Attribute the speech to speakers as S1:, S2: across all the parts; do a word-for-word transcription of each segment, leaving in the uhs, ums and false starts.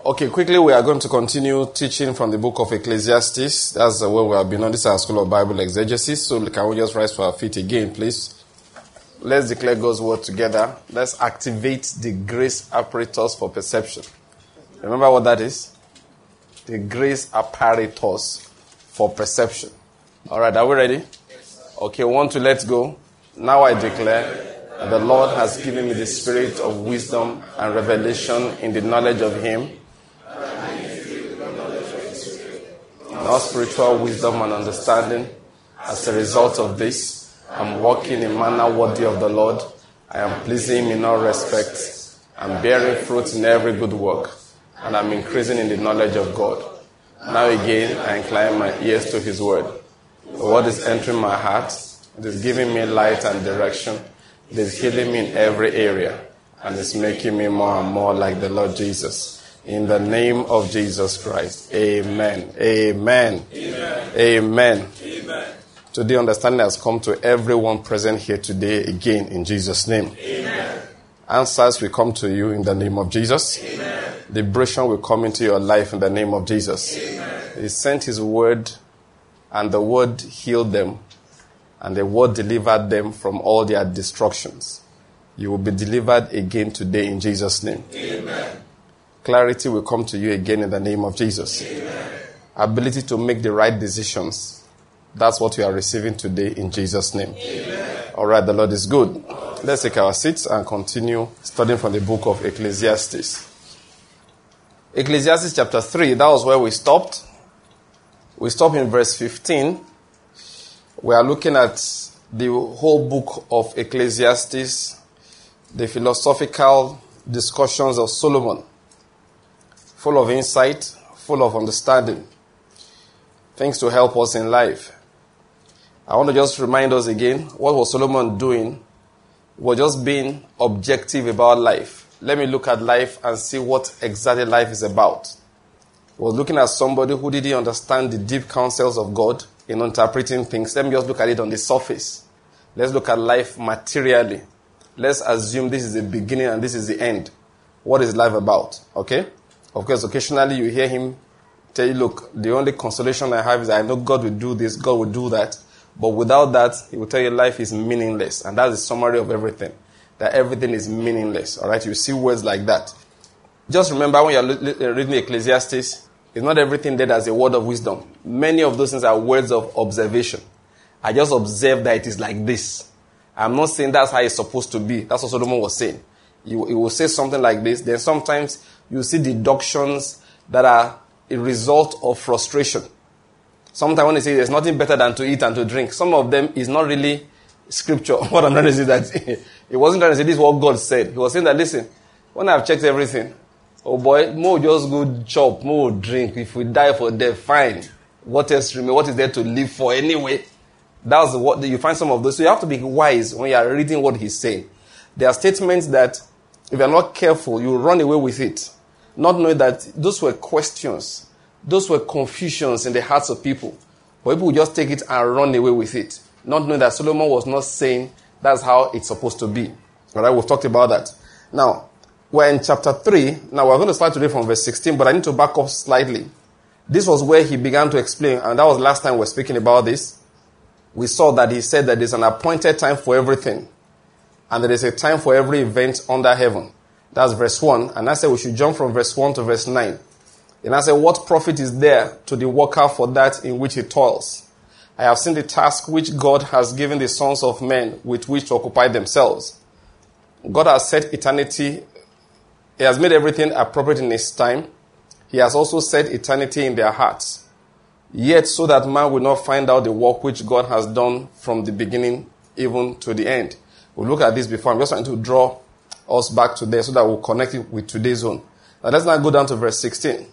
S1: Okay, quickly we are going to continue teaching from the book of Ecclesiastes. That's where we have been on. This is our School of Bible Exegesis. So can we just rise to our feet again, please? Let's declare God's word together. Let's activate the grace apparatus for perception. Remember what that is? The grace apparatus for perception. All right, are we ready? Okay, one, two, let's go. Now I declare that the Lord has given me the spirit of wisdom and revelation in the knowledge of Him. Now spiritual wisdom and understanding. As a result of this, I'm walking in manner worthy of the Lord. I am pleasing Him in all respects. I'm bearing fruit in every good work. And I'm increasing in the knowledge of God. Now again, I incline my ears to His word. The word is entering my heart. It is giving me light and direction. It is healing me in every area. And it's making me more and more like the Lord Jesus. In the name of Jesus Christ. Amen. Amen. Amen. Amen. Amen. Today, understanding has come to everyone present here today again in Jesus' name. Amen. Answers will come to you in the name of Jesus. Amen. Liberation will come into your life in the name of Jesus. Amen. He sent His word, and the word healed them, and the word delivered them from all their destructions. You will be delivered again today in Jesus' name. Amen. Clarity will come to you again in the name of Jesus. Amen. Ability to make the right decisions. That's what you are receiving today in Jesus' name. Amen. All right, the Lord is good. Let's take our seats and continue studying from the book of Ecclesiastes. Ecclesiastes chapter three, that was where we stopped. We stopped in verse fifteen. We are looking at the whole book of Ecclesiastes, the philosophical discussions of Solomon. Full of insight, full of understanding. Things to help us in life. I want to just remind us again, what was Solomon doing? He was just being objective about life. Let me look at life and see what exactly life is about. He was looking at somebody who didn't understand the deep counsels of God in interpreting things. Let me just look at it on the surface. Let's look at life materially. Let's assume this is the beginning and this is the end. What is life about? Okay? Of course, occasionally you hear him tell you, look, the only consolation I have is I know God will do this, God will do that. But without that, he will tell you life is meaningless. And that's the summary of everything. That everything is meaningless. All right? You see words like that. Just remember when you're reading Ecclesiastes, it's not everything there as a word of wisdom. Many of those things are words of observation. I just observe that it is like this. I'm not saying that's how it's supposed to be. That's what Solomon was saying. He will say something like this. Then sometimes you see deductions that are a result of frustration. Sometimes when they say there's nothing better than to eat and to drink, some of them is not really scripture. What I'm trying to say is that he wasn't trying to say this is what God said. He was saying that, listen, when I've checked everything, oh boy, more just go chop, more drink. If we die for death, fine. What else remains? What is there to live for anyway? That's what you find some of those. So you have to be wise when you are reading what he's saying. There are statements that if you're not careful, you run away with it. Not knowing that those were questions. Those were confusions in the hearts of people. But people would just take it and run away with it. Not knowing that Solomon was not saying that's how it's supposed to be. All right, we've talked about that. Now, we're in chapter three. Now, we're going to start today from verse sixteen, but I need to back up slightly. This was where he began to explain, and that was last time we were speaking about this. We saw that he said that there's an appointed time for everything. And there is a time for every event under heaven. That's verse one. And I said we should jump from verse one to verse nine. And I said, what profit is there to the worker for that in which he toils? I have seen the task which God has given the sons of men with which to occupy themselves. God has set eternity. He has made everything appropriate in his time. He has also set eternity in their hearts. Yet so that man will not find out the work which God has done from the beginning even to the end. We'll look at this before. I'm just trying to draw us back to there so that we'll connect it with today's zone. Now let's now go down to verse sixteen.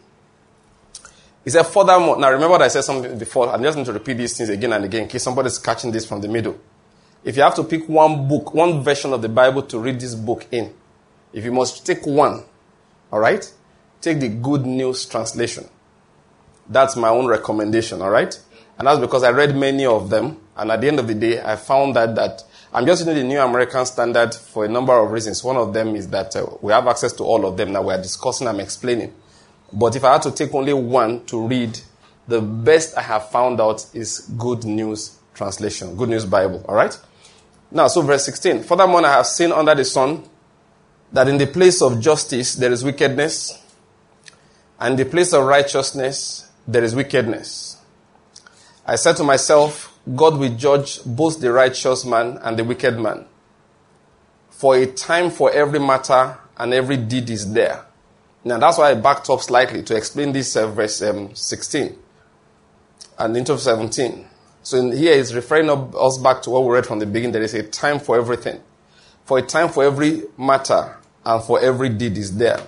S1: He said, furthermore, now remember that I said something before. I just need to repeat these things again and again in case somebody's catching this from the middle. If you have to pick one book, one version of the Bible to read this book in, if you must take one, all right, take the Good News translation. That's my own recommendation, all right? And that's because I read many of them, and at the end of the day, I found that, that I'm just using the New American Standard for a number of reasons. One of them is that uh, we have access to all of them. Now we are discussing, I'm explaining. But if I had to take only one to read, the best I have found out is Good News Translation, Good News Bible, all right? Now, so verse sixteen. Furthermore, I have seen under the sun that in the place of justice there is wickedness, and in the place of righteousness there is wickedness. I said to myself, God will judge both the righteous man and the wicked man. For a time for every matter and every deed is there. Now, that's why I backed up slightly to explain this uh, verse um, sixteen and into seventeen. So in here it's referring us back to what we read from the beginning. There is a time for everything. For a time for every matter and for every deed is there.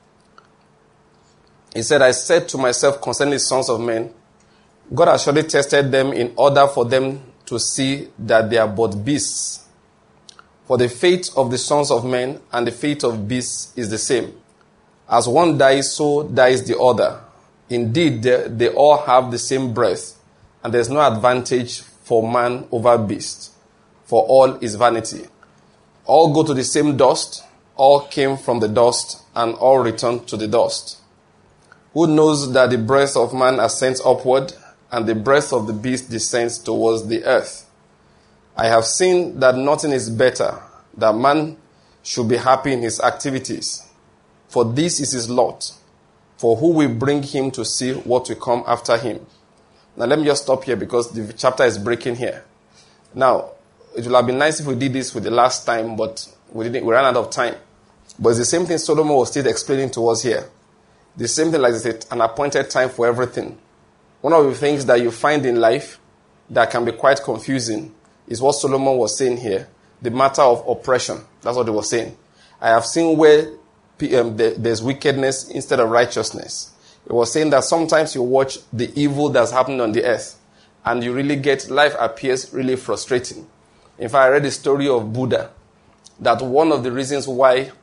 S1: He said, I said to myself concerning the sons of men, God has surely tested them in order for them to see that they are but beasts. For the fate of the sons of men and the fate of beasts is the same. As one dies, so dies the other. Indeed, they, they all have the same breath, and there is no advantage for man over beast, for all is vanity. All go to the same dust, all came from the dust, and all return to the dust. Who knows that the breath of man ascends upward, and the breath of the beast descends towards the earth? I have seen that nothing is better, that man should be happy in his activities. For this is his lot. For who will bring him to see what will come after him? Now let me just stop here because the chapter is breaking here. Now, it would have been nice if we did this with the last time, but we didn't. We ran out of time. But it's the same thing Solomon was still explaining to us here. The same thing like it's an appointed time for everything. One of the things that you find in life that can be quite confusing is what Solomon was saying here. The matter of oppression. That's what he was saying. I have seen where um, there's wickedness instead of righteousness. He was saying that sometimes you watch the evil that's happening on the earth and you really get, life appears really frustrating. In fact, I read the story of Buddha, that one of the reasons why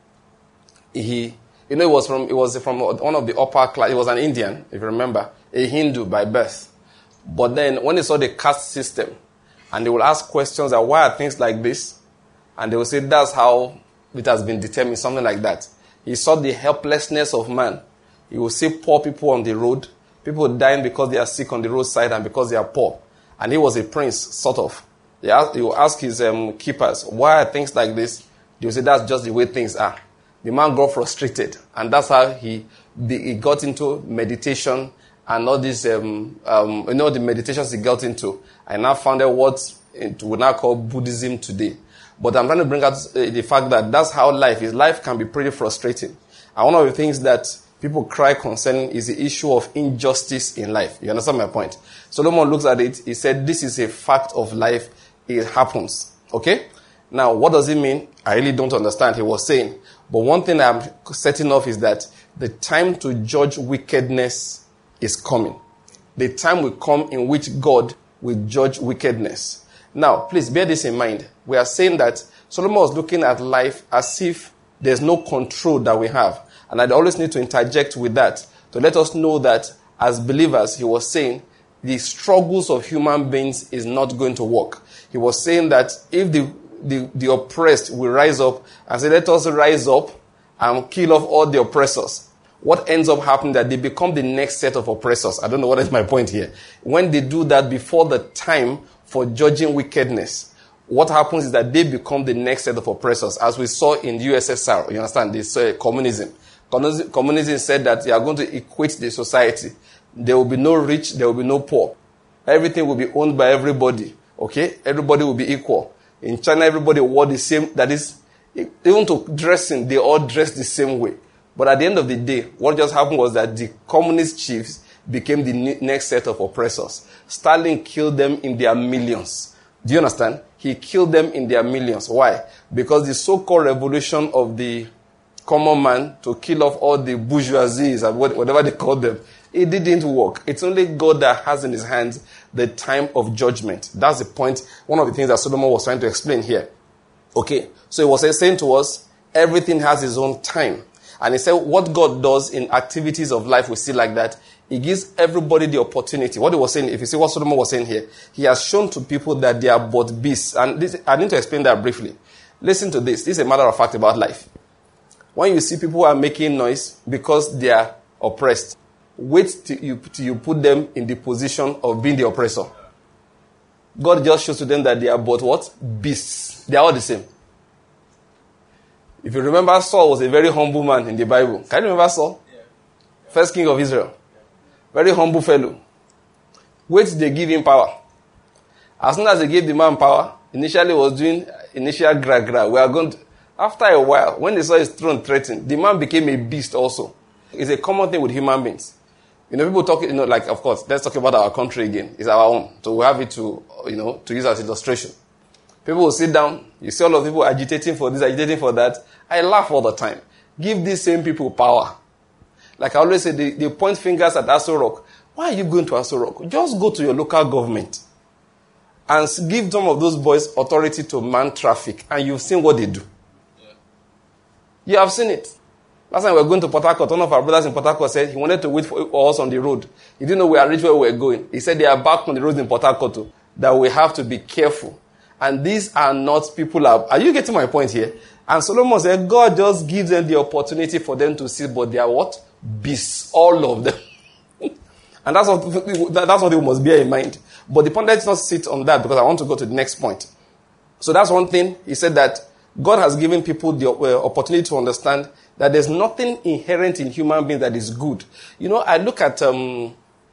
S1: he, you know, it was from, it was from one of the upper class, he was an Indian, if you remember, a Hindu by birth. But then when he saw the caste system, and they will ask questions like, why are things like this? And they will say, that's how it has been determined, something like that. He saw the helplessness of man. You will see poor people on the road, people dying because they are sick on the roadside and because they are poor. And he was a prince, sort of. He, asked, he will ask his um, keepers, why are things like this? They will say, that's just the way things are. The man got frustrated, and that's how he, he got into meditation and all these, um, um, you know, the meditations he got into. I now found out what we now call Buddhism today. But I'm trying to bring out the fact that that's how life is. Life can be pretty frustrating. And one of the things that people cry concerning is the issue of injustice in life. You understand my point? Solomon looks at it. He said, this is a fact of life. It happens. Okay? Now, what does it mean? I really don't understand. He was saying. But one thing I'm setting off is that the time to judge wickedness is coming. The time will come in which God will judge wickedness. Now, please bear this in mind. We are saying that Solomon was looking at life as if there's no control that we have. And I always need to interject with that to let us know that as believers, he was saying the struggles of human beings is not going to work. He was saying that if the, the, the oppressed will rise up and say, let us rise up and kill off all the oppressors, what ends up happening that they become the next set of oppressors. I don't know what is my point here. When they do that before the time for judging wickedness, what happens is that they become the next set of oppressors, as we saw in the U S S R. You understand? They saw communism. Communism said that they are going to equate the society. There will be no rich, there will be no poor. Everything will be owned by everybody. Okay? Everybody will be equal. In China, everybody wore the same, that is, even to dressing, they all dress the same way. But at the end of the day, what just happened was that the communist chiefs became the next set of oppressors. Stalin killed them in their millions. Do you understand? He killed them in their millions. Why? Because the so-called revolution of the common man to kill off all the bourgeoisies and whatever they call them, it didn't work. It's only God that has in his hands the time of judgment. That's the point, one of the things that Solomon was trying to explain here. Okay, so he was saying to us, everything has its own time. And he said what God does in activities of life, we see like that. He gives everybody the opportunity. What he was saying, if you see what Solomon was saying here, he has shown to people that they are but beasts. And this, I need to explain that briefly. Listen to this. This is a matter of fact about life. When you see people who are making noise because they are oppressed. Wait till you, till you put them in the position of being the oppressor. God just shows to them that they are but what? Beasts. They are all the same. If you remember, Saul was a very humble man in the Bible. Can you remember Saul? Yeah. First king of Israel. Very humble fellow. Wait till they give him power. As soon as they gave the man power, initially was doing initial gra gra. We are going to, after a while, when they saw his throne threatened, the man became a beast also. It's a common thing with human beings. You know, people talk, you know, like, of course, let's talk about our country again. It's our own. So we have it to, you know, to use as illustration. People will sit down. You see all of people agitating for this, agitating for that. I laugh all the time. Give these same people power. Like I always say, they, they point fingers at Aso Rock. Why are you going to Aso Rock? Just go to your local government and give some of those boys authority to man traffic. And you've seen what they do. Yeah. You have seen it. Last time we were going to Port Harcourt, one of our brothers in Port Harcourt said he wanted to wait for us on the road. He didn't know we are reached where we were going. He said they are back on the road in Port Harcourt too, that we have to be careful. And these are not people. Are, are you getting my point here? And Solomon said God just gives them the opportunity for them to see, but they are what? Beasts. All of them. And that's what, that's what we must bear in mind. But the point, let's not sit on that because I want to go to the next point. So that's one thing. He said that God has given people the uh, opportunity to understand that there's nothing inherent in human beings that is good. You know, I look at, um,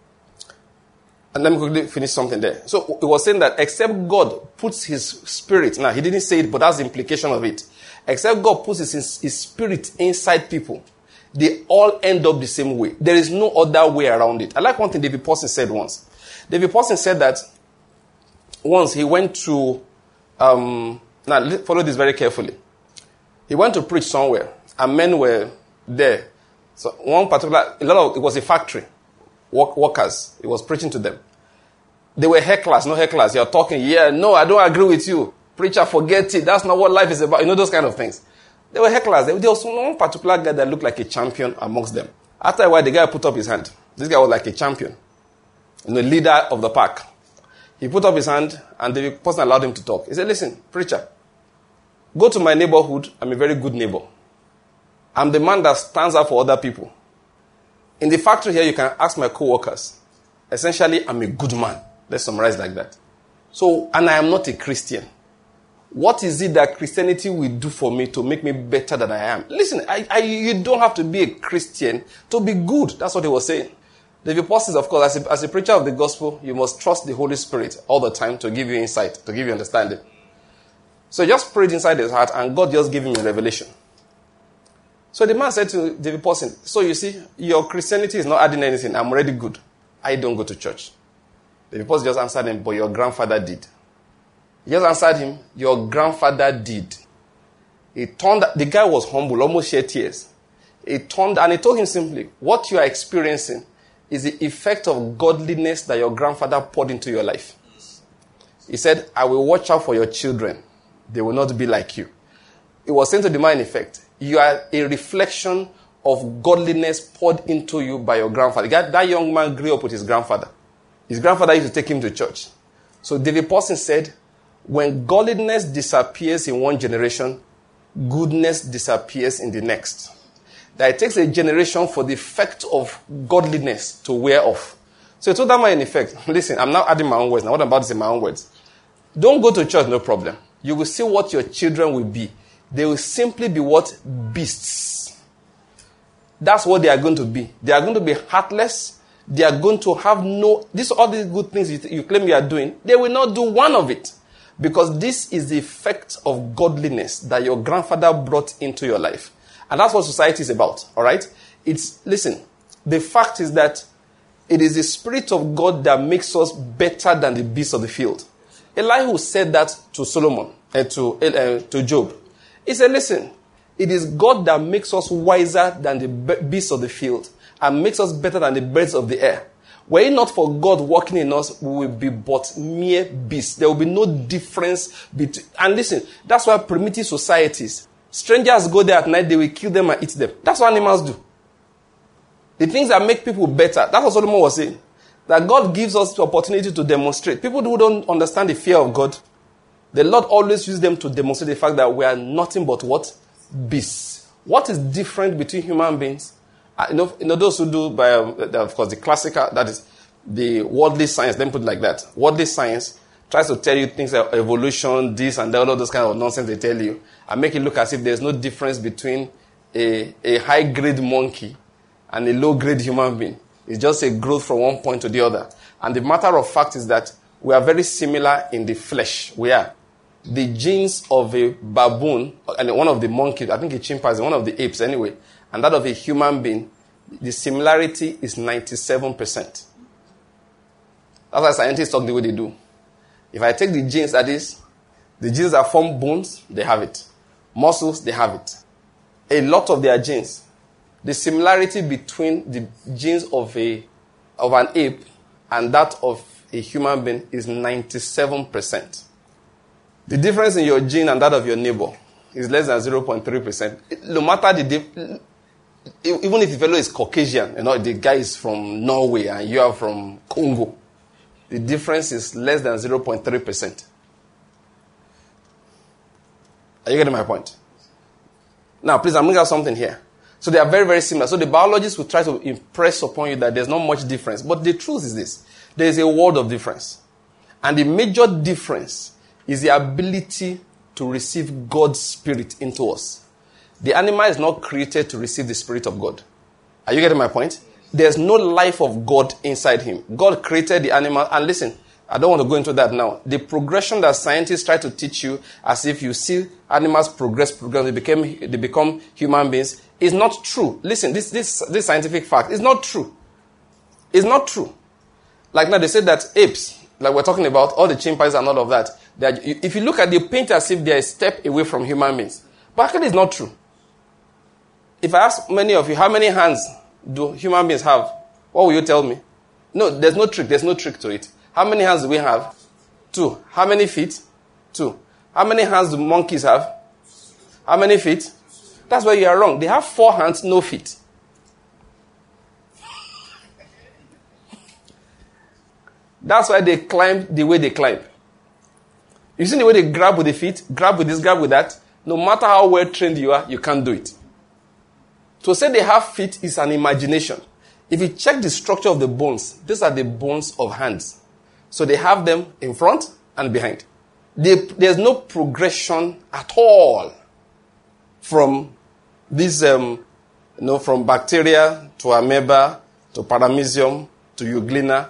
S1: and let me quickly finish something there. So it was saying that except God puts his spirit, now he didn't say it, but that's the implication of it. Except God puts his, his spirit inside people, they all end up the same way. There is no other way around it. I like one thing David Paulson said once. David Paulson said that once he went to, um, now follow this very carefully. He went to preach somewhere, and men were there. So one particular, a lot of, it was a factory, work, workers. He was preaching to them. They were hecklers, no hecklers. You're talking, yeah, no, I don't agree with you. Preacher, forget it. That's not what life is about. You know, those kind of things. They were hecklers. There was one particular guy that looked like a champion amongst them. After a while, the guy put up his hand. This guy was like a champion, you know, leader of the pack. He put up his hand, and the person allowed him to talk. He said, listen, preacher, go to my neighborhood. I'm a very good neighbor. I'm the man that stands up for other people. In the factory here, you can ask my co-workers. Essentially, I'm a good man. Let's summarize like that. So, and I am not a Christian. What is it that Christianity will do for me to make me better than I am? Listen, I, I, you don't have to be a Christian to be good. That's what he was saying. David Paul says, of course, as a, as a preacher of the gospel, you must trust the Holy Spirit all the time to give you insight, to give you understanding. So he just prayed inside his heart, and God just gave him a revelation. So the man said to David Paulson, so you see, your Christianity is not adding anything. I'm already good. I don't go to church. David Paulson just answered him, but your grandfather did. He just answered him, your grandfather did. He turned, the guy was humble, almost shed tears. He turned, and he told him simply, what you are experiencing is the effect of godliness that your grandfather poured into your life. He said, I will watch out for your children. They will not be like you. It was saying to the man, in effect, you are a reflection of godliness poured into you by your grandfather. That young man grew up with his grandfather. His grandfather used to take him to church. So David Paulson said, when godliness disappears in one generation, goodness disappears in the next. That it takes a generation for the effect of godliness to wear off. So he told that man, in effect, listen, I'm now adding my own words. Now what I'm about to say my own words. Don't go to church, no problem. You will see what your children will be. They will simply be what? Beasts. That's what they are going to be. They are going to be heartless. They are going to have no, this all these good things you, you claim you are doing, they will not do one of it. Because this is the effect of godliness that your grandfather brought into your life. And that's what society is about, all right? It's, listen, the fact is that it is the Spirit of God that makes us better than the beasts of the field. Elihu said that to Solomon, uh, to, uh, to Job. He said, listen, it is God that makes us wiser than the beasts of the field and makes us better than the birds of the air. Were it not for God working in us, we will be but mere beasts. There will be no difference between... And listen, that's why primitive societies, strangers go there at night, they will kill them and eat them. That's what animals do. The things that make people better, that's what Solomon was saying. That God gives us the opportunity to demonstrate. People who don't understand the fear of God, the Lord always uses them to demonstrate the fact that we are nothing but what? Beasts. What is different between human beings Uh, you, know, you know, those who do, by, um, of course, the classical, that is the worldly science, let me put it like that. Worldly science tries to tell you things like evolution, this and that, all of those kind of nonsense they tell you, and make it look as if there's no difference between a, a high-grade monkey and a low-grade human being. It's just a growth from one point to the other. And the matter of fact is that we are very similar in the flesh. We are. The genes of a baboon, and one of the monkeys, I think a chimpanzee, one of the apes anyway, and that of a human being, the similarity is ninety-seven percent. That's why scientists talk the way they do. If I take the genes, that is, the genes that form bones, they have it. Muscles, they have it. A lot of their genes. The similarity between the genes of a of an ape and that of a human being is ninety-seven percent. The difference in your gene and that of your neighbor is less than zero point three percent. No matter the dif- even if the fellow is Caucasian, you know, the guy is from Norway and you are from Congo, the difference is less than zero point three percent. Are you getting my point? Now, please, I'm bringing out something here. So they are very, very similar. So the biologists will try to impress upon you that there's not much difference. But the truth is this. There is a world of difference. And the major difference is the ability to receive God's Spirit into us. The animal is not created to receive the Spirit of God. Are you getting my point? There's no life of God inside him. God created the animal. And listen, I don't want to go into that now. The progression that scientists try to teach you, as if you see animals progress, progress, they become, they become human beings, is not true. Listen, this, this, this scientific fact is not true. It's not true. Like now they say that apes, like we're talking about, all the chimpanzees and all of that, that if you look at the paint as if they're a step away from human beings. But actually it's not true. If I ask many of you, how many hands do human beings have? What will you tell me? No, there's no trick. There's no trick to it. How many hands do we have? Two. How many feet? Two. How many hands do monkeys have? How many feet? That's where you are wrong. They have four hands, no feet. That's why they climb the way they climb. You see the way they grab with the feet, grab with this, grab with that. No matter how well trained you are, you can't do it. To say they have feet is an imagination. If you check the structure of the bones, these are the bones of hands. So they have them in front and behind. They, there's no progression at all from this, um, you know, from bacteria to amoeba to paramecium to euglena.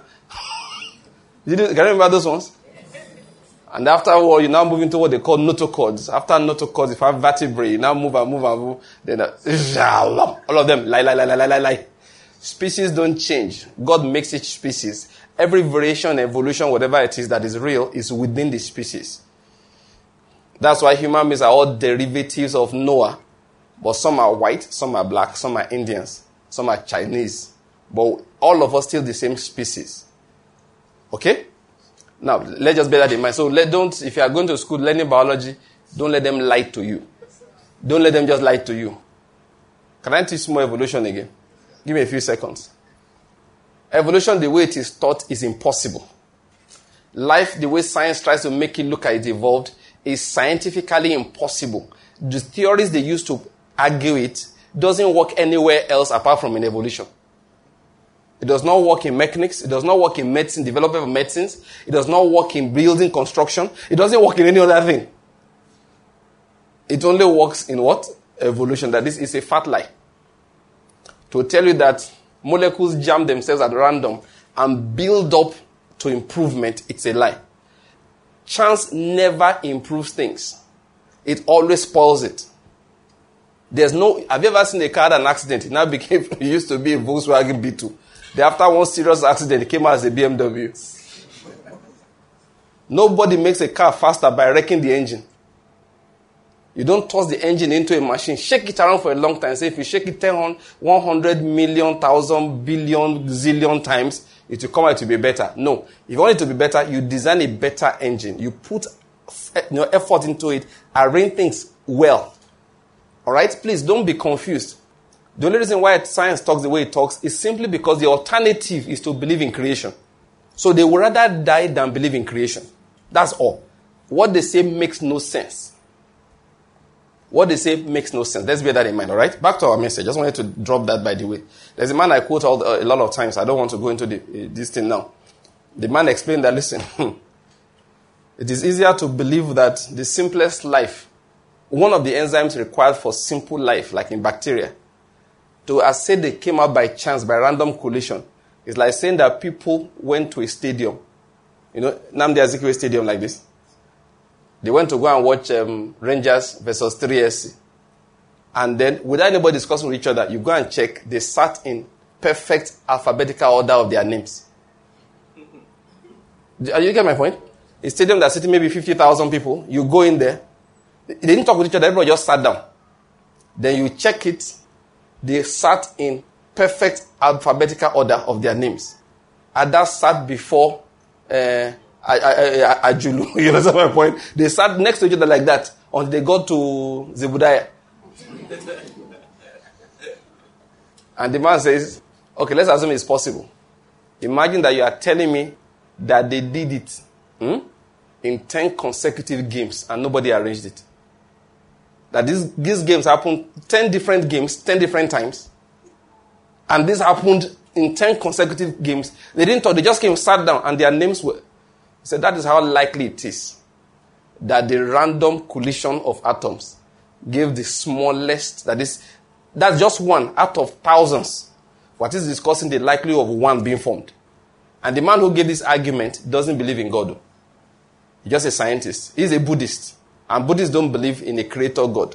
S1: Can you remember those ones? And afterward, you now move into what they call notochords. After notochords, if you have vertebrae, you now move and move and move. Then uh, all of them, lie, lie, lie, lie, lie, lie. Species don't change. God makes each species. Every variation, evolution, whatever it is that is real, is within the species. That's why human beings are all derivatives of Noah. But some are white, some are black, some are Indians, some are Chinese. But all of us still the same species. Okay? Now, let's just bear that in mind. So, let, don't, if you are going to school learning biology, don't let them lie to you. Don't let them just lie to you. Can I teach more evolution again? Give me a few seconds. Evolution, the way it is taught, is impossible. Life, the way science tries to make it look like it evolved, is scientifically impossible. The theories they use to argue it doesn't work anywhere else apart from in evolution. It does not work in mechanics. It does not work in medicine, development of medicines. It does not work in building construction. It doesn't work in any other thing. It only works in what? Evolution. That this is a fat lie. To tell you that molecules jam themselves at random and build up to improvement, it's a lie. Chance never improves things. It always spoils it. There's no, have you ever seen a car had an accident? It now became, it used to be a Volkswagen B two. Then after one serious accident, it came out as a B M W. Nobody makes a car faster by wrecking the engine. You don't toss the engine into a machine, shake it around for a long time. Say if you shake it ten, one hundred million, thousand, billion, zillion times, it will come out to be better. No. If you want it to be better, you design a better engine. You put you know, effort into it, arrange things well. All right? Please don't be confused. The only reason why science talks the way it talks is simply because the alternative is to believe in creation. So they would rather die than believe in creation. That's all. What they say makes no sense. What they say makes no sense. Let's bear that in mind, all right? Back to our message. Just wanted to drop that, by the way. There's a man I quote all, uh, a lot of times. I don't want to go into the, uh, this thing now. The man explained that, listen, it is easier to believe that the simplest life, one of the enzymes required for simple life, like in bacteria, to as say they came out by chance, by random collision, is like saying that people went to a stadium. You know, Nnamdi Azikiwe Stadium like this. They went to go and watch um, Rangers versus three S C. And then, without anybody discussing with each other, you go and check, they sat in perfect alphabetical order of their names. Are you get my point? A stadium that's sitting maybe fifty thousand people, you go in there, they didn't talk with each other, everybody just sat down. Then you check it, they sat in perfect alphabetical order of their names. Ada sat before uh, Ajulu, you know my point? They sat next to each other like that until they got to Zebudaya. And the man says, okay, let's assume it's possible. Imagine that you are telling me that they did it hmm, in ten consecutive games and nobody arranged it. That these, these games happened ten different games, ten different times. And this happened in ten consecutive games. They didn't talk, they just came, sat down, and their names were. He said that is how likely it is that the random collision of atoms gave the smallest, that is, that's just one out of thousands. What is discussing the likelihood of one being formed? And the man who gave this argument doesn't believe in God. He's just a scientist. He's a Buddhist. And Buddhists don't believe in a creator God.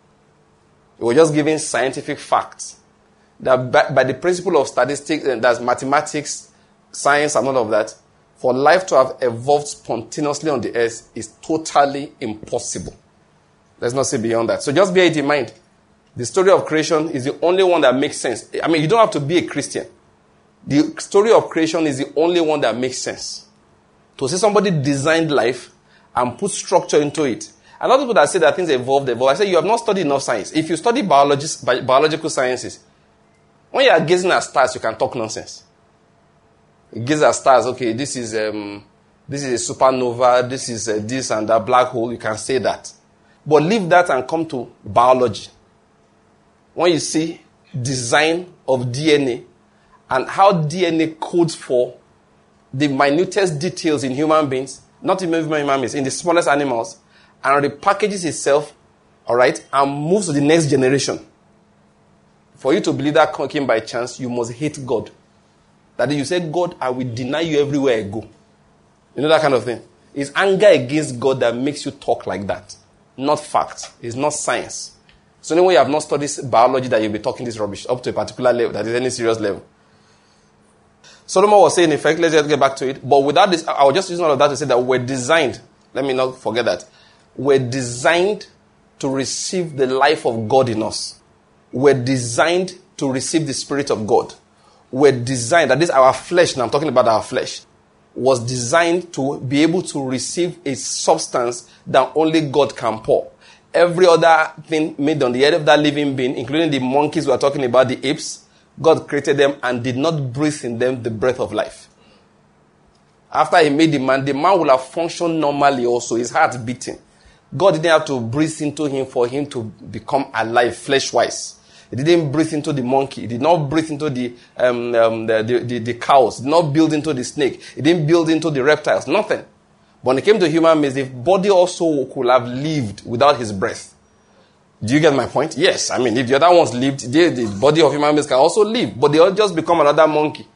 S1: He was just giving scientific facts. That by, by the principle of statistics, and that's mathematics, science, and all of that, for life to have evolved spontaneously on the earth is totally impossible. Let's not say beyond that. So just bear it in mind. The story of creation is the only one that makes sense. I mean, you don't have to be a Christian. The story of creation is the only one that makes sense. To see somebody designed life and put structure into it. A lot of people that say that things evolved, evolved. I say you have not studied enough science. If you study biology, bi- biological sciences, when you are gazing at stars, you can talk nonsense. You gaze at stars, okay, this is um, this is a supernova, this is uh, this and that black hole, you can say that. But leave that and come to biology. When you see design of D N A and how D N A codes for the minutest details in human beings, not even human beings, in the smallest animals, and repackages itself, all right, and moves to the next generation. For you to believe that came by chance, you must hate God. That is, you say, God, I will deny you everywhere I go. You know that kind of thing? It's anger against God that makes you talk like that. Not fact. It's not science. So anyway, you have not studied biology that you'll be talking this rubbish up to a particular level, that is any serious level. Solomon was saying, in fact, let's just get back to it. But without this, I will just use all of that to say that we're designed, let me not forget that, we're designed to receive the life of God in us. We're designed to receive the Spirit of God. We're designed, that is our flesh, now I'm talking about our flesh, was designed to be able to receive a substance that only God can pour. Every other thing made on the head of that living being, including the monkeys we are talking about, the apes, God created them and did not breathe in them the breath of life. After he made the man, the man will have functioned normally also, his heart beating. God didn't have to breathe into him for him to become alive, flesh-wise. He didn't breathe into the monkey. He did not breathe into the, um, um, the, the, the, the cows. He did not build into the snake. He didn't build into the reptiles. Nothing. But when it came to human beings, the body also could have lived without his breath. Do you get my point? Yes. I mean, if the other ones lived, the, the body of human beings can also live. But they all just become another monkey.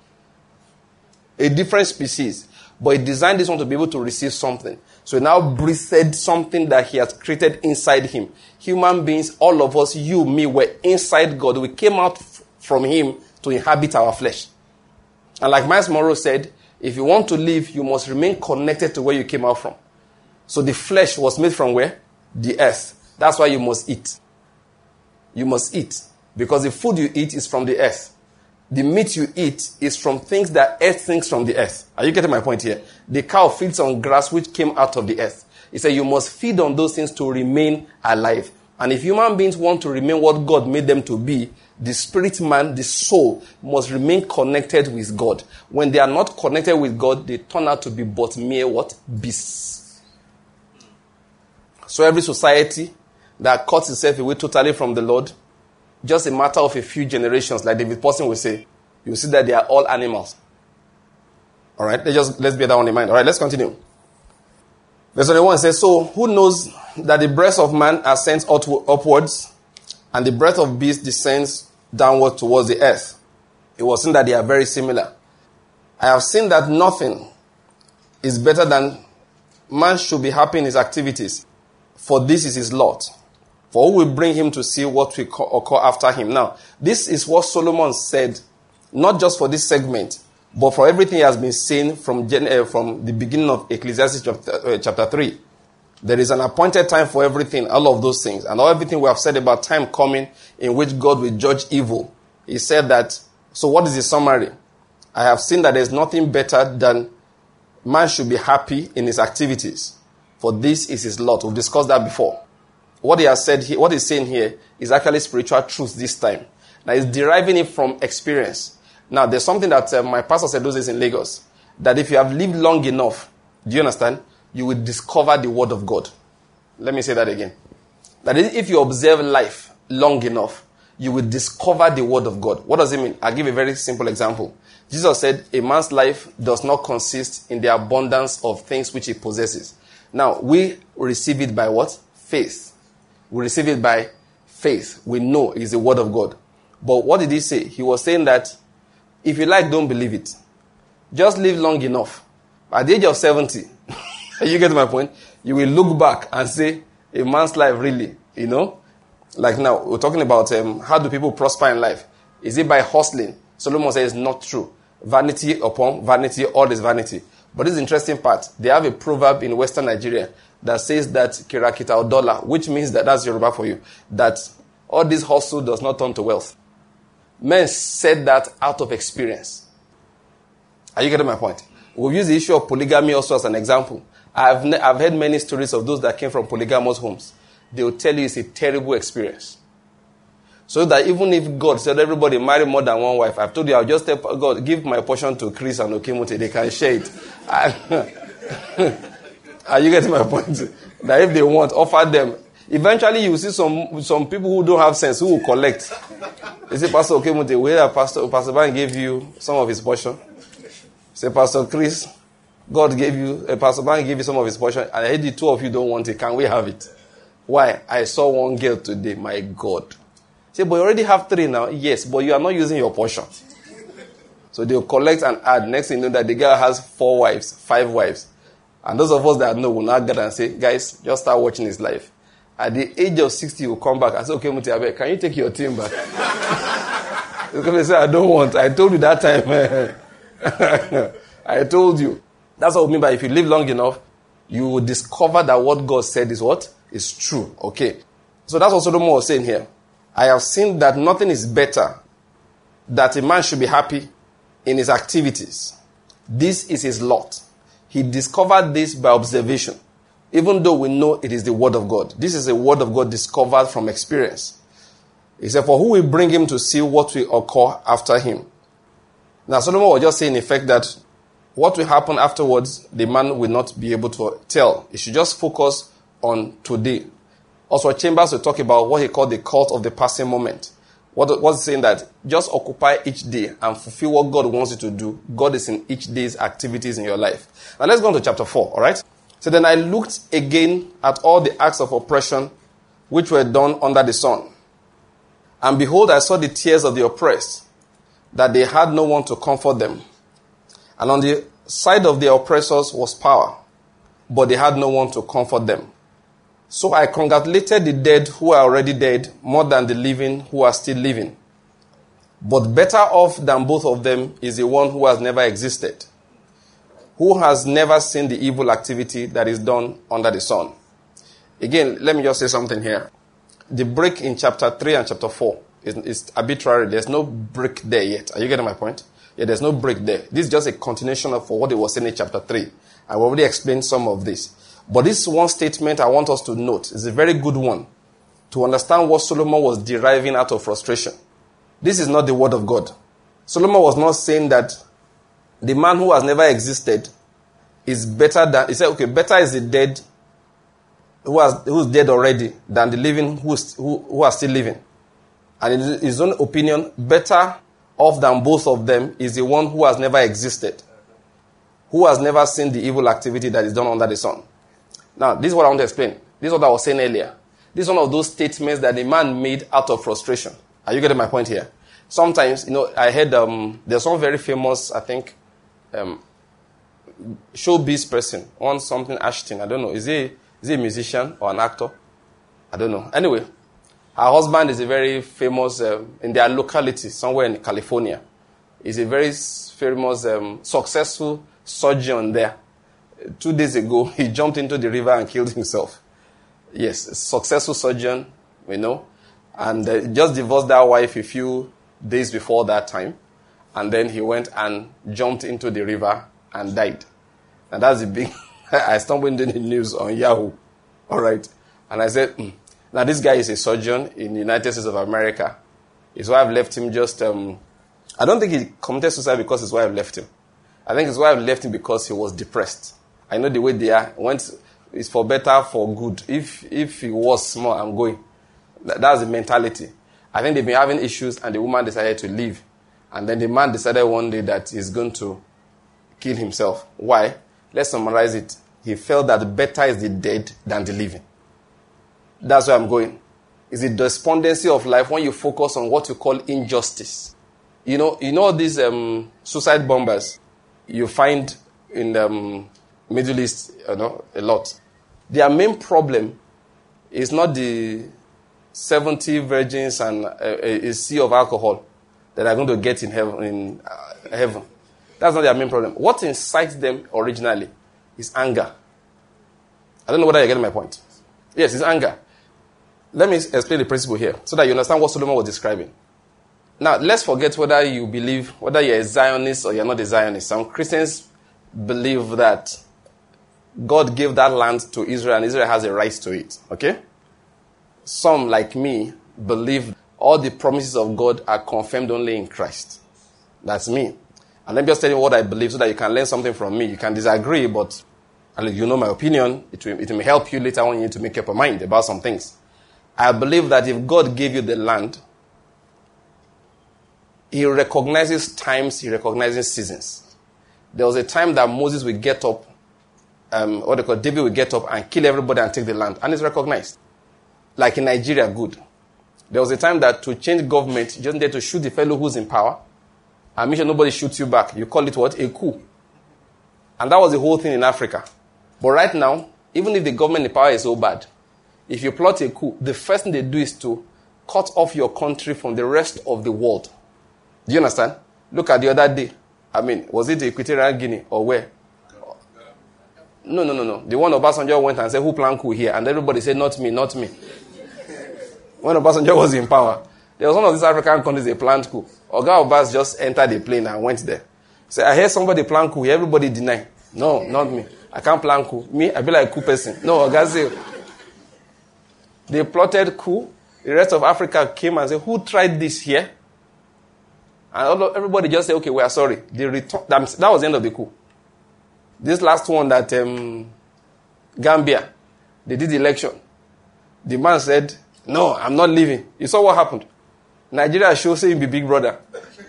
S1: A different species. But he designed this one to be able to receive something. So he now breathed something that he has created inside him. Human beings, all of us, you, me, were inside God. We came out f- from him to inhabit our flesh. And like Miles Monroe said, if you want to live, you must remain connected to where you came out from. So the flesh was made from where? The earth. That's why you must eat. You must eat. Because the food you eat is from the earth. The meat you eat is from things that earth thinks from the earth. Are you getting my point here? The cow feeds on grass which came out of the earth. He said you must feed on those things to remain alive. And if human beings want to remain what God made them to be, the spirit man, the soul, must remain connected with God. When they are not connected with God, they turn out to be but mere what? Beasts. So every society that cuts itself away totally from the Lord, just a matter of a few generations, like David Paulson will say, you see that they are all animals. All right, let's just let's bear that one in mind. All right, let's continue. Verse twenty-one says, so who knows that the breath of man ascends upwards, and the breath of beast descends downward towards the earth? It was seen that they are very similar. I have seen that nothing is better than man should be happy in his activities, for this is his lot. For who will bring him to see what will occur after him? Now, this is what Solomon said, not just for this segment, but for everything he has been saying from, uh, from the beginning of Ecclesiastes chapter, uh, chapter three. There is an appointed time for everything, all of those things. And all everything we have said about time coming in which God will judge evil. He said that, so what is the summary? I have seen that there is nothing better than man should be happy in his activities, for this is his lot. We've discussed that before. What he has said here, what he's saying here is actually spiritual truth this time. Now he's deriving it from experience. Now there's something that uh, my pastor said those days in Lagos, that if you have lived long enough, do you understand? You will discover the word of God. Let me say that again. That is, if you observe life long enough, you will discover the word of God. What does it mean? I'll give a very simple example. Jesus said, a man's life does not consist in the abundance of things which he possesses. Now, we receive it by what? Faith. We receive it by faith. We know it's the word of God. But what did he say? He was saying that if you like, don't believe it. Just live long enough. At the age of seventy, you get my point? You will look back and say, a man's life really, you know? Like now, we're talking about um, how do people prosper in life? Is it by hustling? Solomon says it's not true. Vanity upon vanity, all is vanity. But this is the interesting part. They have a proverb in Western Nigeria that says that kirakita or dollar, which means that that's Yoruba for you, that all this hustle does not turn to wealth. Men said that out of experience. Are you getting my point? We've used the issue of polygamy also as an example. I've, ne- I've heard many stories of those that came from polygamous homes. They will tell you it's a terrible experience. So that even if God said everybody marry more than one wife, I've told you, I'll just tell God, give my portion to Chris and Okemote. They can share it. Are you getting my point? That if they want, offer them. Eventually, you will see some some people who don't have sense, who will collect. They say, Pastor Okemote, where Pastor, Pastor Ban gave you some of his portion. Say, Pastor Chris, God gave you, uh, Pastor Ban gave you some of his portion, and I heard the two of you don't want it. Can we have it? Why? I saw one girl today, my God. Say, but you already have three now. Yes, but you are not using your portion. So they'll collect and add. Next thing you know that the girl has four wives, five wives. And those of us that know will not get and say, guys, just start watching his life. At the age of sixty, you will come back and say, okay, Mutiabe, can you take your team back? He's going to say, I don't want. I told you that time. I told you. That's what we mean by if you live long enough, you will discover that what God said is what? Is true. Okay. So that's what Solomon was saying here. I have seen that nothing is better, that a man should be happy in his activities. This is his lot. He discovered this by observation, even though we know it is the word of God. This is a word of God discovered from experience. He said, for who will bring him to see what will occur after him? Now, Solomon was just saying, in effect, that what will happen afterwards, the man will not be able to tell. He should just focus on today. Also, Chambers will talk about what he called the cult of the passing moment. What was saying that just occupy each day and fulfill what God wants you to do. God is in each day's activities in your life. Now let's go on to chapter four, all right? So then I looked again at all the acts of oppression which were done under the sun. And behold, I saw the tears of the oppressed, that they had no one to comfort them. And on the side of the oppressors was power, but they had no one to comfort them. So I congratulated the dead who are already dead more than the living who are still living. But better off than both of them is the one who has never existed, who has never seen the evil activity that is done under the sun. Again, let me just say something here. The break in chapter three and chapter four is, is arbitrary. There's no break there yet. Are you getting my point? Yeah, there's no break there. This is just a continuation of what it was saying in chapter three. I've already explained some of this. But this one statement I want us to note is a very good one to understand what Solomon was deriving out of frustration. This is not the word of God. Solomon was not saying that the man who has never existed is better than, he said, okay, better is the dead who, has, who's dead already than the living who's, who, who are still living. And in his own opinion, better off than both of them is the one who has never existed, who has never seen the evil activity that is done under the sun. Now, this is what I want to explain. This is what I was saying earlier. This is one of those statements that the man made out of frustration. Are you getting my point here? Sometimes, you know, I heard um, there's one very famous, I think, um, showbiz person, one something Ashton. I don't know. Is he, is he a musician or an actor? I don't know. Anyway, her husband is a very famous, uh, in their locality, somewhere in California. He's a very famous, um, successful surgeon there. Two days ago, he jumped into the river and killed himself. Yes, a successful surgeon, you know, and uh, just divorced that wife a few days before that time. And then he went and jumped into the river and died. And that's the big... I stumbled into the news on Yahoo. All right. And I said, mm. Now this guy is a surgeon in the United States of America. His wife left him just... Um, I don't think he committed suicide because his wife left him. I think his wife left him because he was depressed. I know the way they are. Once it's for better, for good. If if he was small, I'm going. That, that's the mentality. I think they've been having issues and the woman decided to leave. And then the man decided one day that he's going to kill himself. Why? Let's summarize it. He felt that better is the dead than the living. That's where I'm going. It's the despondency of life when you focus on what you call injustice. You know, you know these um, suicide bombers you find in the um, Middle East, you know, a lot. Their main problem is not the seventy virgins and a, a sea of alcohol that are going to get in heaven. In uh, heaven. That's not their main problem. What incites them originally is anger. I don't know whether you're getting my point. Yes, it's anger. Let me explain the principle here so that you understand what Solomon was describing. Now, let's forget whether you believe, whether you're a Zionist or you're not a Zionist. Some Christians believe that God gave that land to Israel and Israel has a right to it. Okay? Some, like me, believe all the promises of God are confirmed only in Christ. That's me. And let me just tell you what I believe so that you can learn something from me. You can disagree, but you know my opinion. It will, it may help you later on you need to make up your mind about some things. I believe that if God gave you the land, He recognizes times, He recognizes seasons. There was a time that Moses would get up, um, what they call David would get up and kill everybody and take the land. And it's recognized. Like in Nigeria, good. There was a time that to change government, you just need to shoot the fellow who's in power and make sure nobody shoots you back. You call it what? A coup. And that was the whole thing in Africa. But right now, even if the government in power is so bad, if you plot a coup, the first thing they do is to cut off your country from the rest of the world. Do you understand? Look at the other day. I mean, was it Equatorial Guinea or where? No, no, no, no. The one Obasanjo went and said, who planned coup here? And everybody said, not me, not me. When Obasanjo was in power, there was one of these African countries, they planned coup. Oga Obas just entered the plane and went there. So I heard somebody plan coup. Everybody deny. No, not me. I can't plan coup. Me, I be like a coup person. No, Oga say. They plotted coup. The rest of Africa came and said, who tried this here? And everybody just said, okay, we are sorry. They return, that was the end of the coup. This last one that um, Gambia, they did the election. The man said, no, I'm not leaving. You saw what happened. Nigeria shows him be big brother.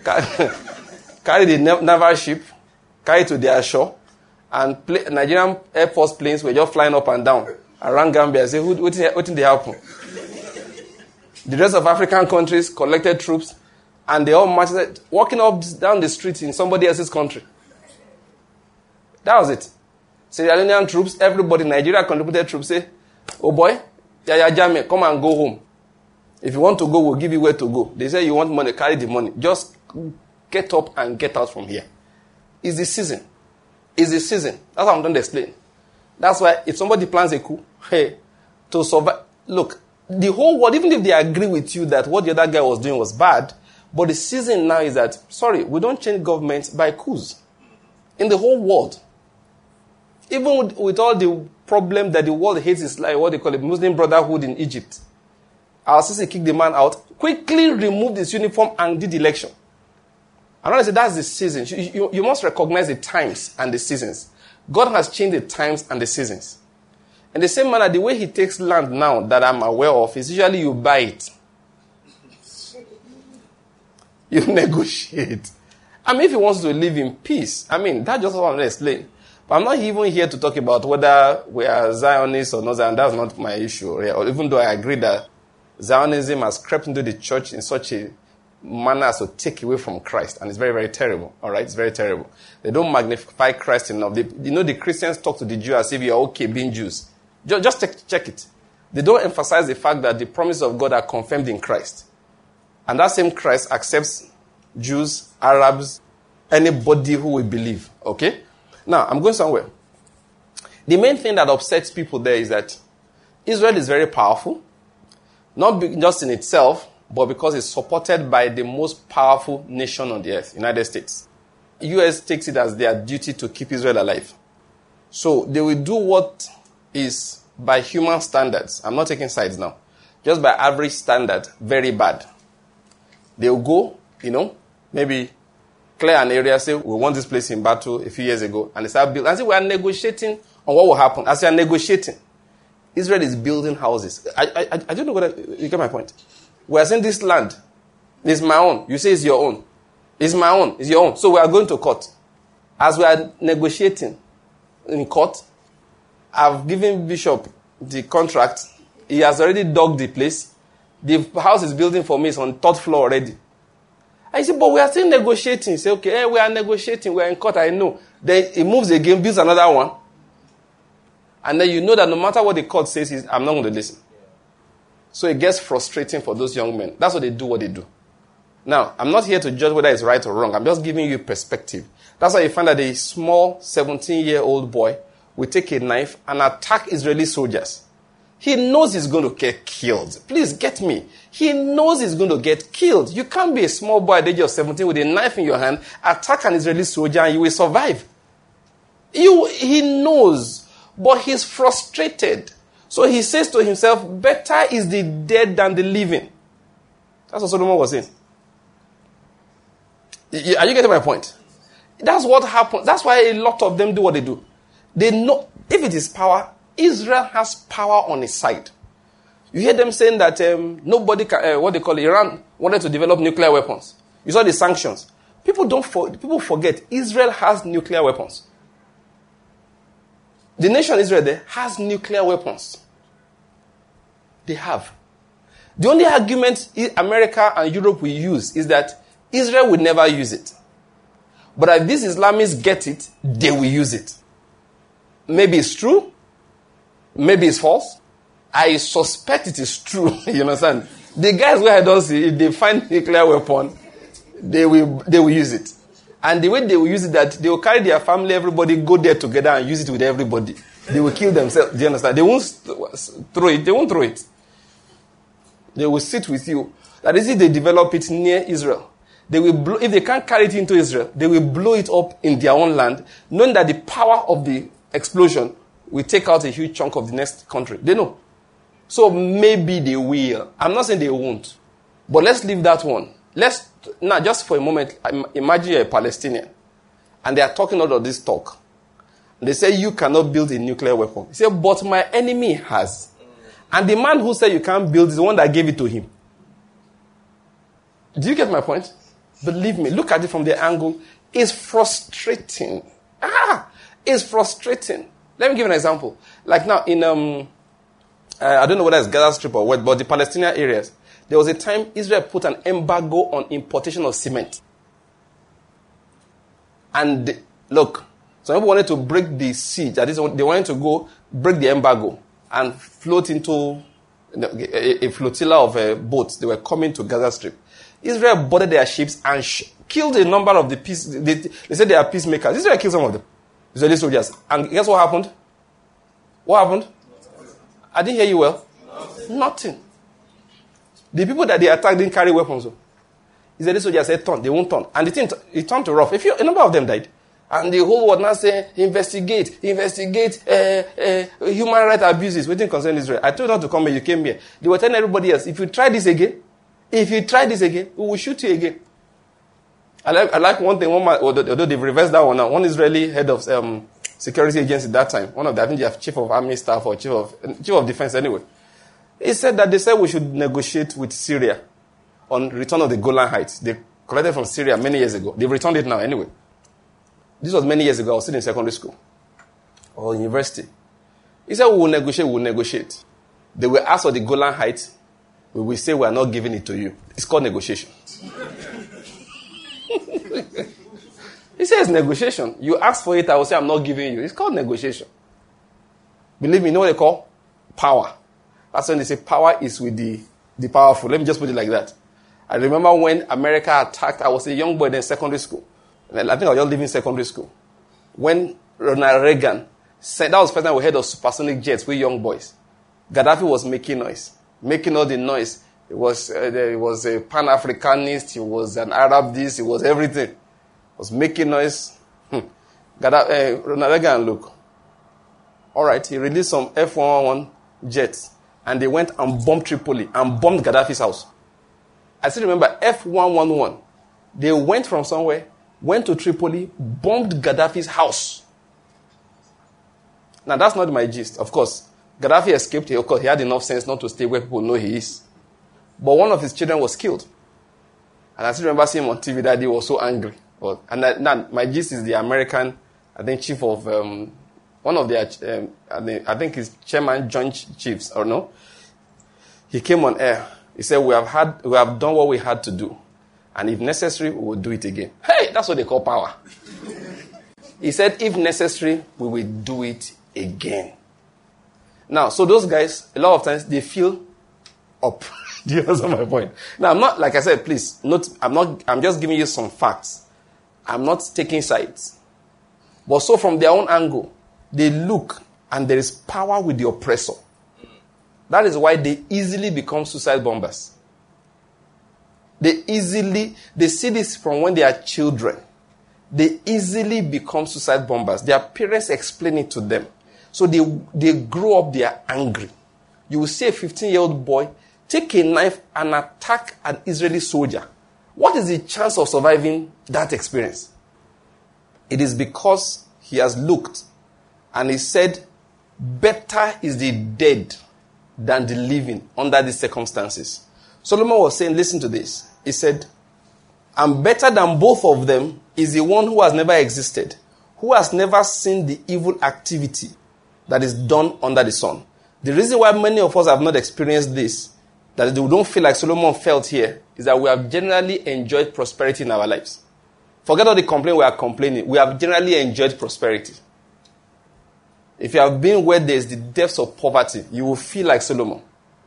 S1: Carry the naval ship, carry it to their shore, and play, Nigerian Air Force planes were just flying up and down around Gambia. I say, what, what, what did they happen? The rest of African countries collected troops, and they all marched, walking up down the street in somebody else's country. That was it. Sierra Leonean troops, everybody, Nigeria contributed troops, say, oh boy, Yaya Jammeh, come and go home. If you want to go, we'll give you where to go. They say you want money, carry the money. Just get up and get out from here. It's the season. It's the season. That's what I'm trying to explain. That's why if somebody plans a coup, hey, to survive, look, the whole world, even if they agree with you that what the other guy was doing was bad, but the season now is that, sorry, we don't change governments by coups. In the whole world. Even with, with all the problem that the world hates, is like what they call it, Muslim Brotherhood in Egypt. Our sister kicked the man out, quickly removed his uniform and did the election. And I say that's the season. You, you, you must recognize the times and the seasons. God has changed the times and the seasons. In the same manner, the way he takes land now that I'm aware of is usually you buy it. You negotiate. I mean, if he wants to live in peace, I mean, that's just what I want to explain. But I'm not even here to talk about whether we are Zionists or not Zionists. That's not my issue. Even though I agree that Zionism has crept into the church in such a manner as to take away from Christ. And it's very, very terrible. All right? It's very terrible. They don't magnify Christ enough. They, you know, the Christians talk to the Jews as if you're okay being Jews. Just, just check, check it. They don't emphasize the fact that the promises of God are confirmed in Christ. And that same Christ accepts Jews, Arabs, anybody who will believe. Okay? Now, I'm going somewhere. The main thing that upsets people there is that Israel is very powerful. Not just in itself, but because it's supported by the most powerful nation on the earth, United States. U S takes it as their duty to keep Israel alive. So they will do what is, by human standards, I'm not taking sides now, just by average standard, very bad. They'll go, you know, maybe clear an area, say, we want this place in battle a few years ago, and they start building. And say, we are negotiating on what will happen. As they are negotiating, Israel is building houses. I, I, I don't know whether you get my point. We are saying this land is my own. You say it's your own. It's my own. It's your own. So we are going to court. As we are negotiating in court, I've given Bishop the contract. He has already dug the place. The house is building for me. It's on third floor already. I say, but we are still negotiating. He say, okay, hey, we are negotiating. We are in court. I know. Then he moves again, builds another one. And then you know that no matter what the court says, I'm not going to listen. So it gets frustrating for those young men. That's why they do what they do. Now, I'm not here to judge whether it's right or wrong. I'm just giving you perspective. That's why you find that a small seventeen-year-old boy will take a knife and attack Israeli soldiers. He knows he's going to get killed. Please get me. He knows he's going to get killed. You can't be a small boy at the age of seventeen with a knife in your hand, attack an Israeli soldier, and you will survive. You, he knows, but he's frustrated. So he says to himself, better is the dead than the living. That's what Solomon was saying. Are you getting my point? That's what happens. That's why a lot of them do what they do. They know, if it is power, Israel has power on its side. You hear them saying that um, nobody can, uh, what they call it, Iran wanted to develop nuclear weapons. You saw the sanctions. People don't for, people forget, Israel has nuclear weapons. The nation Israel there has nuclear weapons. They have. The only argument America and Europe will use is that Israel will never use it. But if these Islamists get it, they will use it. Maybe it's true. Maybe it's false. I suspect it is true. You understand? The guys where I don't see, if they find nuclear weapon, they will they will use it. And the way they will use it, that they will carry their family, everybody, go there together and use it with everybody. They will kill themselves. Do you understand? They won't throw it. They won't throw it. They will sit with you. That is, if they develop it near Israel, they will blow, if they can't carry it into Israel, they will blow it up in their own land, knowing that the power of the explosion will take out a huge chunk of the next country. They know. So maybe they will. I'm not saying they won't. But let's leave that one. Let's, now just for a moment, imagine you're a Palestinian. And they are talking all of this talk. They say you cannot build a nuclear weapon. They say, but my enemy has. And the man who said you can't build is the one that gave it to him. Do you get my point? Believe me, look at it from the angle. It's frustrating. Ah, it's frustrating. Let me give an example. Like now in, um, uh, I don't know whether it's Gaza Strip or what, but the Palestinian areas, there was a time Israel put an embargo on importation of cement. And look, some people wanted to break the siege. That is, they wanted to go break the embargo and float into a, a flotilla of uh, boats. They were coming to Gaza Strip. Israel boarded their ships and sh- killed a number of the peace. They, they said they are peacemakers. Israel killed some of them, Israeli soldiers. And guess what happened? What happened? I didn't hear you well. Nothing. Nothing. The people that they attacked didn't carry weapons. Israeli soldiers said turn. They won't turn. And the thing, it turned to rough. A, few, a number of them died. And the whole world now saying, investigate, investigate uh, uh, human rights abuses within concern Israel. I told you not to come here, you came here. They were telling everybody else, if you try this again, if you try this again, we will shoot you again. I like, I like one thing, one man, although they've reversed that one now, one Israeli head of um, security agency at that time. One of the, I think they have chief of army staff or chief of, chief of defense anyway. He said that they said we should negotiate with Syria on return of the Golan Heights. They collected from Syria many years ago. They've returned it now anyway. This was many years ago. I was still in secondary school or university. He said, we will negotiate, we will negotiate. They will ask for the Golan Heights. We will say we are not giving it to you. It's called negotiation. He says negotiation. You ask for it, I will say I'm not giving you. It's called negotiation. Believe me, you know what they call? Power. That's when they say power is with the, the powerful. Let me just put it like that. I remember when America attacked, I was a young boy in secondary school. I think I was just leaving secondary school. When Ronald Reagan said, that was the first time we heard of supersonic jets with young boys. Gaddafi was making noise. Making all the noise. He was, uh, he was a Pan-Africanist. He was an Arab this. He was everything. He was making noise. Hmm. Gaddafi, uh, Ronald Reagan, look. All right, he released some F one eleven jets. And they went and bombed Tripoli and bombed Gaddafi's house. I still remember F one eleven. They went from somewhere, went to Tripoli, bombed Gaddafi's house. Now, that's not my gist. Of course, Gaddafi escaped. Of course, he had enough sense not to stay where people know he is. But one of his children was killed. And I still remember seeing him on T V that day. He was so angry. But, and that, now, my gist is the American, I think, chief of... Um, One of their, um, I think his chairman, Joint Chiefs, or no? He came on air. He said, we have had, we have done what we had to do. And if necessary, we will do it again. Hey, that's what they call power. He said, if necessary, we will do it again. Now, so those guys, a lot of times, they feel up. Do you understand my point? Now, I'm not, like I said, please, not, I'm not, I'm just giving you some facts. I'm not taking sides. But so from their own angle, they look and there is power with the oppressor. That is why they easily become suicide bombers. They easily, they see this from when they are children. They easily become suicide bombers. Their parents explain it to them. So they, they grow up, they are angry. You will see a fifteen-year-old boy take a knife and attack an Israeli soldier. What is the chance of surviving that experience? It is because he has looked and he said, better is the dead than the living under these circumstances. Solomon was saying, listen to this. He said, and better than both of them is the one who has never existed, who has never seen the evil activity that is done under the sun. The reason why many of us have not experienced this, that we don't feel like Solomon felt here, is that we have generally enjoyed prosperity in our lives. Forget all the complaint we are complaining. We have generally enjoyed prosperity. If you have been where there is the depths of poverty, you will feel like Solomon.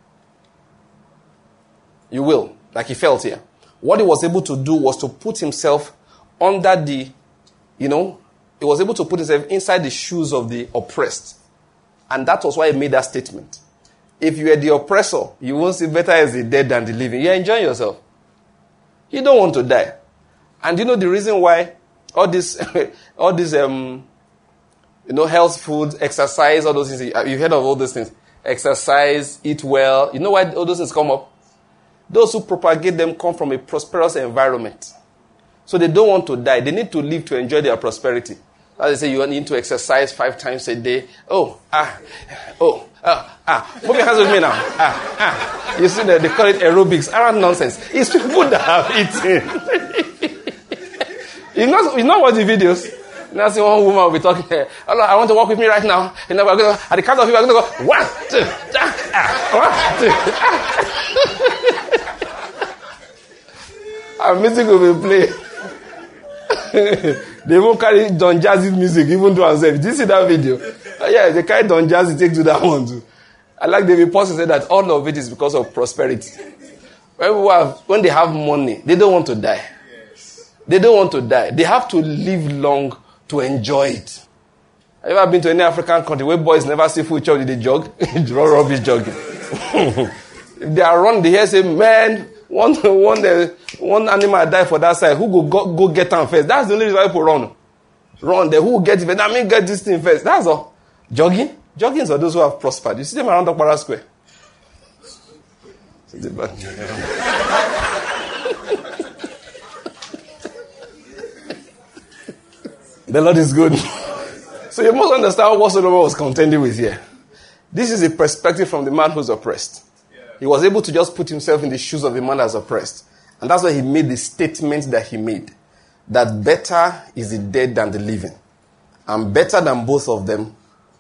S1: You will, like he felt here. What he was able to do was to put himself under the, you know, he was able to put himself inside the shoes of the oppressed. And that was why he made that statement. If you are the oppressor, you won't see better as the dead than the living. You're enjoying yourself. You don't want to die. And you know the reason why all this, all this, um, you know, health, food, exercise, all those things. You've heard of all those things. Exercise, eat well. You know why all those things come up? Those who propagate them come from a prosperous environment. So they don't want to die. They need to live to enjoy their prosperity. As they say, you need to exercise five times a day. Oh, ah, oh, ah, ah. Put your hands with me now. Ah, ah. You see that they call it aerobics. Around nonsense. It's people that have eaten. you know, you know what the videos? Now see one woman will be talking here. Oh, I want to walk with me right now. And then we're going to, at the count of you, we're going to go, one, two, ah, ah, one, two, ah. Our music will be played. They won't carry Don Jazzy's music, even to themselves. Did you see that video? Uh, yeah, they carry Don Jazzy, take to that one too. I like David Paulson said that all of it is because of prosperity. When, have, when they have money, they don't want to die. They don't want to die. They have to live long to enjoy it. Have you ever been to any African country where boys never see food chop, they jog? Draw rubbish jogging. If they are run, they hear say, man, one, one, uh, one animal die for that side. Who go, go, go get them first? That's the only reason why people run. Run. They who get it first? I mean, get this thing first. That's all. Jogging? Jogging is for those who have prospered. You see them around Okpara Square. The Lord is good. So you must understand what Solomon was contending with here. This is a perspective from the man who's oppressed. Yeah. He was able to just put himself in the shoes of the man that's oppressed. And that's why he made the statement that he made. That better is the dead than the living. And better than both of them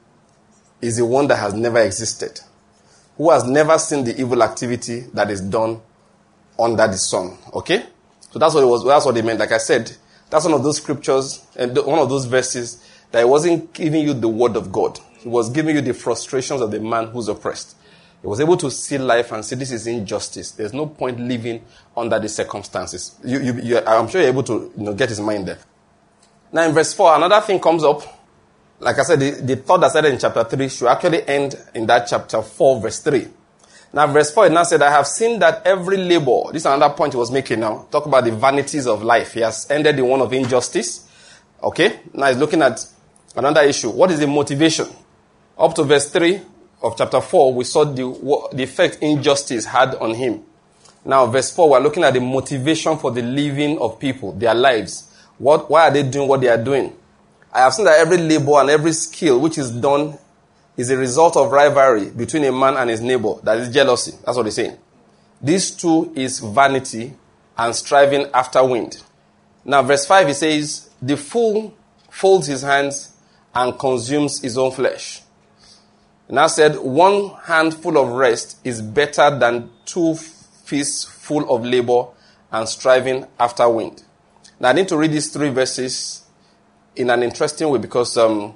S1: is the one that has never existed. Who has never seen the evil activity that is done under the sun. Okay? So that's what it was. That's what they meant. Like I said, that's one of those scriptures and one of those verses that he wasn't giving you the word of God. He was giving you the frustrations of the man who's oppressed. He was able to see life and say this is injustice. There's no point living under the circumstances. You, you, you, I'm sure you're able to you know, get his mind there. Now in verse four, another thing comes up. Like I said, the, the thought that started in chapter three should actually end in that chapter four, verse three. Now verse four, it now said, I have seen that every labor, this is another point he was making now, talk about the vanities of life. He has ended in one of injustice. Okay? Now he's looking at another issue. What is the motivation? Up to verse three of chapter four, we saw the, the effect injustice had on him. Now, verse four, we're looking at the motivation for the living of people, their lives. What, why are they doing what they are doing? I have seen that every labor and every skill which is done is a result of rivalry between a man and his neighbor. That is jealousy. That's what he's saying. This too is vanity and striving after wind. Now, verse five, he says, the fool folds his hands and consumes his own flesh. And I said, one handful of rest is better than two fists full of labor and striving after wind. Now, I need to read these three verses in an interesting way because um,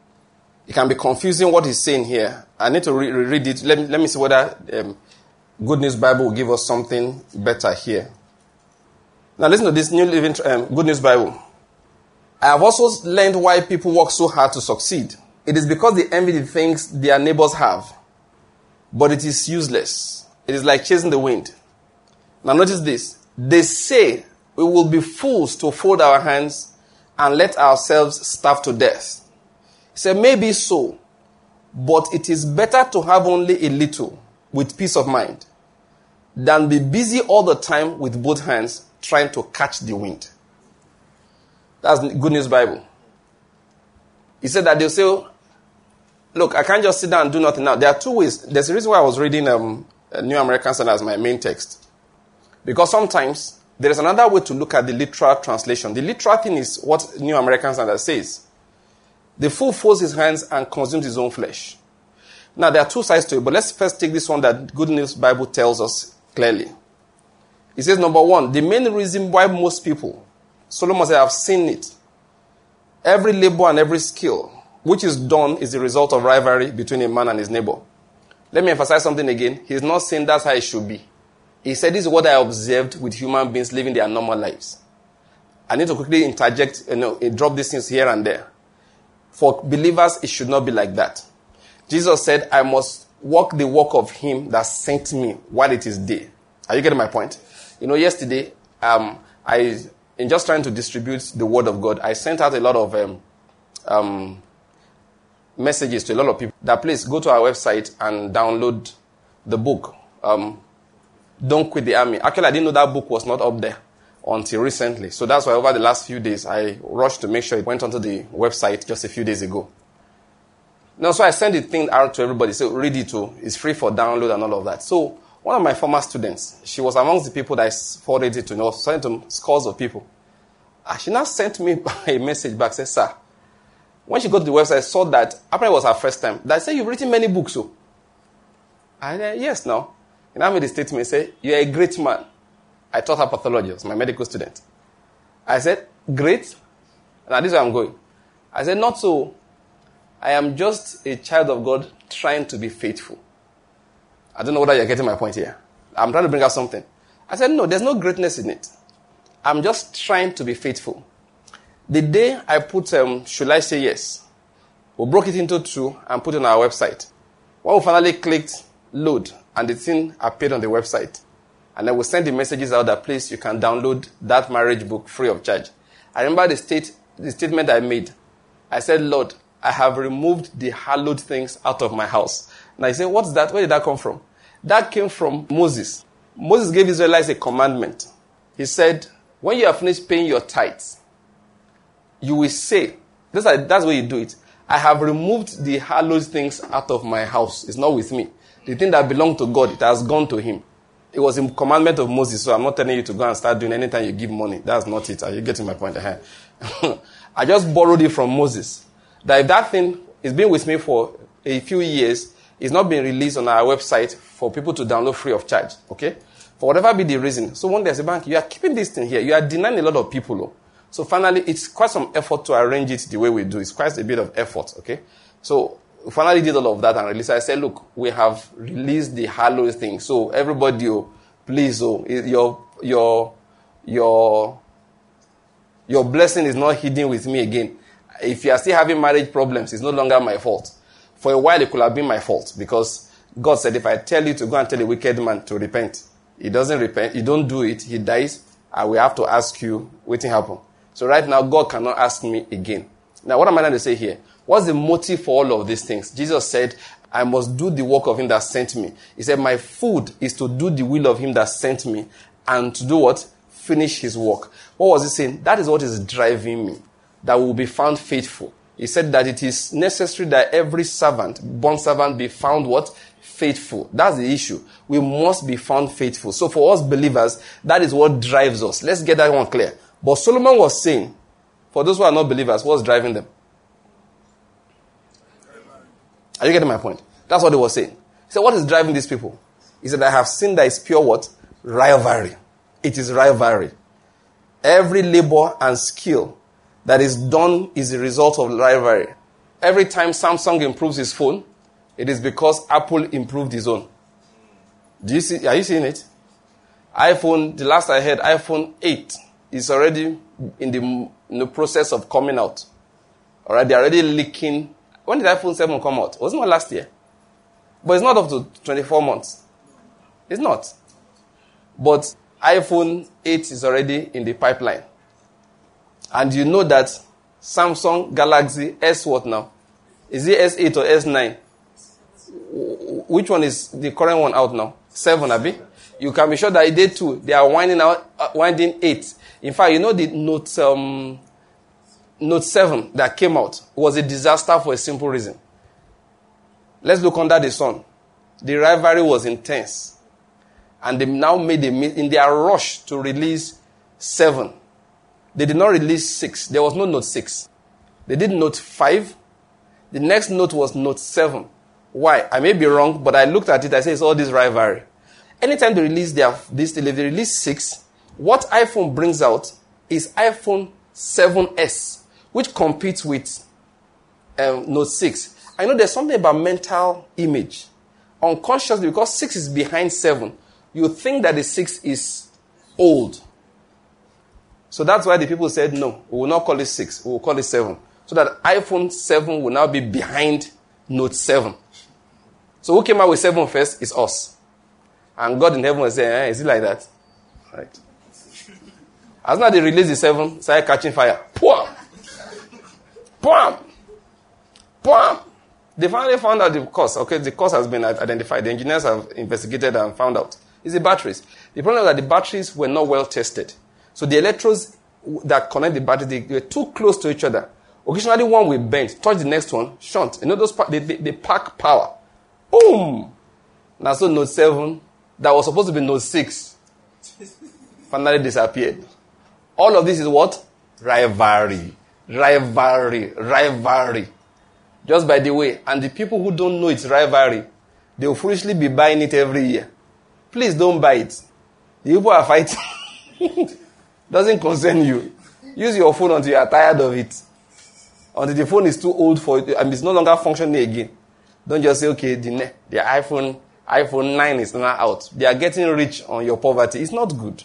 S1: it can be confusing what he's saying here. I need to re- read it. Let me, let me see whether um, Good News Bible will give us something better here. Now, listen to this New Living um, Good News Bible. I have also learned why people work so hard to succeed. It is because they envy the things their neighbors have. But it is useless. It is like chasing the wind. Now notice this. They say we will be fools to fold our hands and let ourselves starve to death. He said, maybe so. But it is better to have only a little with peace of mind than be busy all the time with both hands trying to catch the wind. That's Good News Bible. He said that they'll say, look, I can't just sit down and do nothing now. There are two ways. There's a reason why I was reading um, New American Standard as my main text. Because sometimes there is another way to look at the literal translation. The literal thing is what New American Standard says. The fool folds his hands and consumes his own flesh. Now, there are two sides to it, but let's first take this one that Good News Bible tells us clearly. It says, number one, the main reason why most people, Solomon said, I've seen it. Every labor and every skill which is done is the result of rivalry between a man and his neighbor. Let me emphasize something again. He's not saying that's how it should be. He said, this is what I observed with human beings living their normal lives. I need to quickly interject, you know, drop these things here and there. For believers, it should not be like that. Jesus said, I must walk the walk of him that sent me while it is day. Are you getting my point? You know, yesterday, um, I, in just trying to distribute the word of God, I sent out a lot of um, um, messages to a lot of people that please go to our website and download the book. Um, Don't Quit the Army. Actually, I didn't know that book was not up there until recently. So that's why over the last few days, I rushed to make sure it went onto the website just a few days ago. Now, so I sent the thing out to everybody. So read it too. It's free for download and all of that. So one of my former students, she was amongst the people that I forwarded it to. You know, sent to scores of people. And she now sent me a message back, said, sir, when she got to the website, saw that, apparently it was her first time, that said, you've written many books, so. I said, yes, now. And I made a statement, say, you're a great man. I taught her pathology, I was my medical student. I said, great? Now this is where I'm going. I said, not so. I am just a child of God trying to be faithful. I don't know whether you're getting my point here. I'm trying to bring out something. I said, no, there's no greatness in it. I'm just trying to be faithful. The day I put, um, should I say yes, we broke it into two and put it on our website. When we finally clicked load, and the thing appeared on the website, and then we sent the messages out that, please, you can download that marriage book free of charge. I remember the state, the statement I made. I said, Lord, I have removed the hallowed things out of my house. Now you say, what's that? Where did that come from? That came from Moses. Moses gave Israelites a commandment. He said, when you have finished paying your tithes, you will say, that's, that's the way you do it. I have removed the hallowed things out of my house. It's not with me. The thing that belonged to God, it has gone to him. It was a commandment of Moses, so I'm not telling you to go and start doing anytime you give money. That's not it. Are you getting my point? I just borrowed it from Moses. That if that thing is been with me for a few years, it's not been released on our website for people to download free of charge. Okay? For whatever be the reason. So one day as a bank, you are keeping this thing here. You are denying a lot of people. Oh. So finally, it's quite some effort to arrange it the way we do. It's quite a bit of effort. Okay? So we finally did all of that and released. I said, look, we have released the hallowed thing. So everybody, oh, please, oh, your, your, your, your blessing is not hidden with me again. If you are still having marriage problems, it's no longer my fault. For a while, it could have been my fault because God said, if I tell you to go and tell a wicked man to repent, he doesn't repent, you don't do it, he dies, I will have to ask you, waiting happen. So right now, God cannot ask me again. Now, what am I trying to say here? What's the motive for all of these things? Jesus said, I must do the work of him that sent me. He said, my food is to do the will of him that sent me and to do what? Finish his work. What was he saying? That is what is driving me, that will be found faithful. He said that it is necessary that every servant, bond servant, be found what? Faithful. That's the issue. We must be found faithful. So for us believers, that is what drives us. Let's get that one clear. But Solomon was saying, for those who are not believers, what's driving them? Are you getting my point? That's what he was saying. He said, what is driving these people? He said, I have seen that it's pure what? Rivalry. It is rivalry. Every labor and skill that is done is a result of rivalry. Every time Samsung improves his phone, it is because Apple improved his own. Do you see? Are you seeing it? iPhone, the last I heard, iPhone eight is already in the, in the process of coming out. All right, they're already leaking. When did iPhone seven come out? It wasn't it last year? But it's not up to twenty-four months. It's not. But iPhone eight is already in the pipeline. And you know that Samsung Galaxy S what now? Is it S eight or S nine? Which one is the current one out now? seven, Abi? You can be sure that they too, they are winding out, uh, winding eight. In fact, you know the Note, um, Note seven that came out was a disaster for a simple reason. Let's look under the sun. The rivalry was intense. And they now made a, in their rush to release seven. They did not release six. There was no Note six. They did Note five. The next Note was Note seven. Why? I may be wrong, but I looked at it, I said it's all this rivalry. Anytime they release their, this, if they release six, what iPhone brings out is iPhone seven S, which competes with um, Note six. I know there's something about mental image. Unconsciously, because six is behind seven, you think that the six is old. So that's why the people said, no, we will not call it six, we will call it seven. So that iPhone seven will now be behind Note seven. So who came out with seven first? It's us. And God in heaven was saying, eh, is it like that? Right. As now they released the seven, started catching fire. Pwam! Pwam! Pwam! They finally found out the cause. Okay, the cause has been identified. The engineers have investigated and found out. It's the batteries. The problem is that the batteries were not well tested. So the electrodes that connect the batteries, they were too close to each other. Occasionally one will bend, touch the next one, shunt. You know those, they, they, they pack power. Boom! Now so Note seven, that was supposed to be Note six, finally disappeared. All of this is what? Rivalry. Rivalry. Rivalry. Just by the way, and the people who don't know it's rivalry, they will foolishly be buying it every year. Please don't buy it. The people are fighting. Doesn't concern you. Use your phone until you are tired of it. Until the phone is too old for it and it's no longer functioning again. Don't just say, okay, the, the iPhone iPhone nine is now out. They are getting rich on your poverty. It's not good.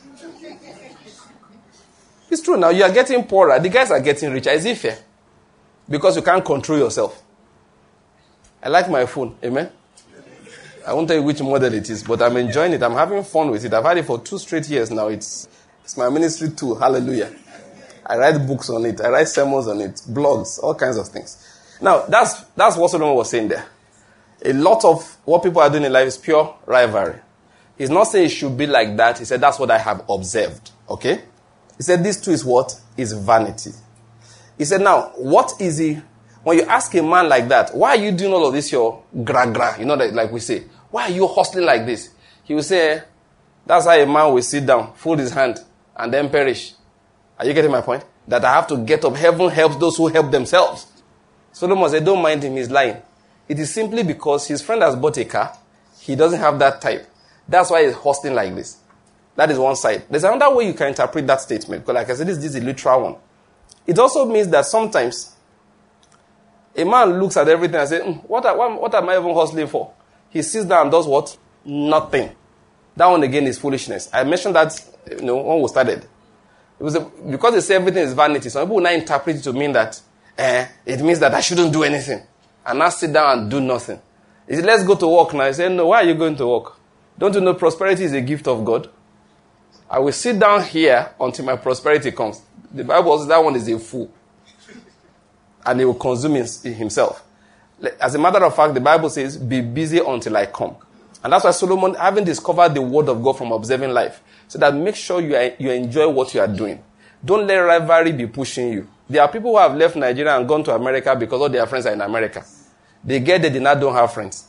S1: It's true now. You are getting poorer. The guys are getting richer. Is it fair? Because you can't control yourself. I like my phone. Amen? I won't tell you which model it is, but I'm enjoying it. I'm having fun with it. I've had it for two straight years now. It's, it's my ministry tool. Hallelujah. I write books on it. I write sermons on it. Blogs. All kinds of things. Now, that's, that's what Solomon was saying there. A lot of what people are doing in life is pure rivalry. He's not saying it should be like that. He said, that's what I have observed. Okay? He said, this too is what? Is vanity. He said, now, what is the, When you ask a man like that, why are you doing all of this, your gra-gra, you know, that, like we say, why are you hustling like this? He will say, that's how a man will sit down, fold his hand, and then perish. Are you getting my point? That I have to get up. Heaven helps those who help themselves. Solomon said, don't mind him, he's lying. It is simply because his friend has bought a car. He doesn't have that type. That's why he's hustling like this. That is one side. There's another way you can interpret that statement. Because like I said, this, this is a literal one. It also means that sometimes a man looks at everything and says, mm, what, what, what am I even hustling for? He sits down and does what? Nothing. That one again is foolishness. I mentioned that, you know, when we started. It was a, because they say everything is vanity. Some people will now interpret it to mean that eh, it means that I shouldn't do anything. And now sit down and do nothing. He said, let's go to work now. I said, no, why are you going to work? Don't you know prosperity is a gift of God? I will sit down here until my prosperity comes. The Bible says that one is a fool. And he will consume himself. As a matter of fact, the Bible says, be busy until I come. And that's why Solomon, having discovered the word of God from observing life, so that make sure you, are, you enjoy what you are doing. Don't let rivalry be pushing you. There are people who have left Nigeria and gone to America because all their friends are in America. They get there, they now don't have friends.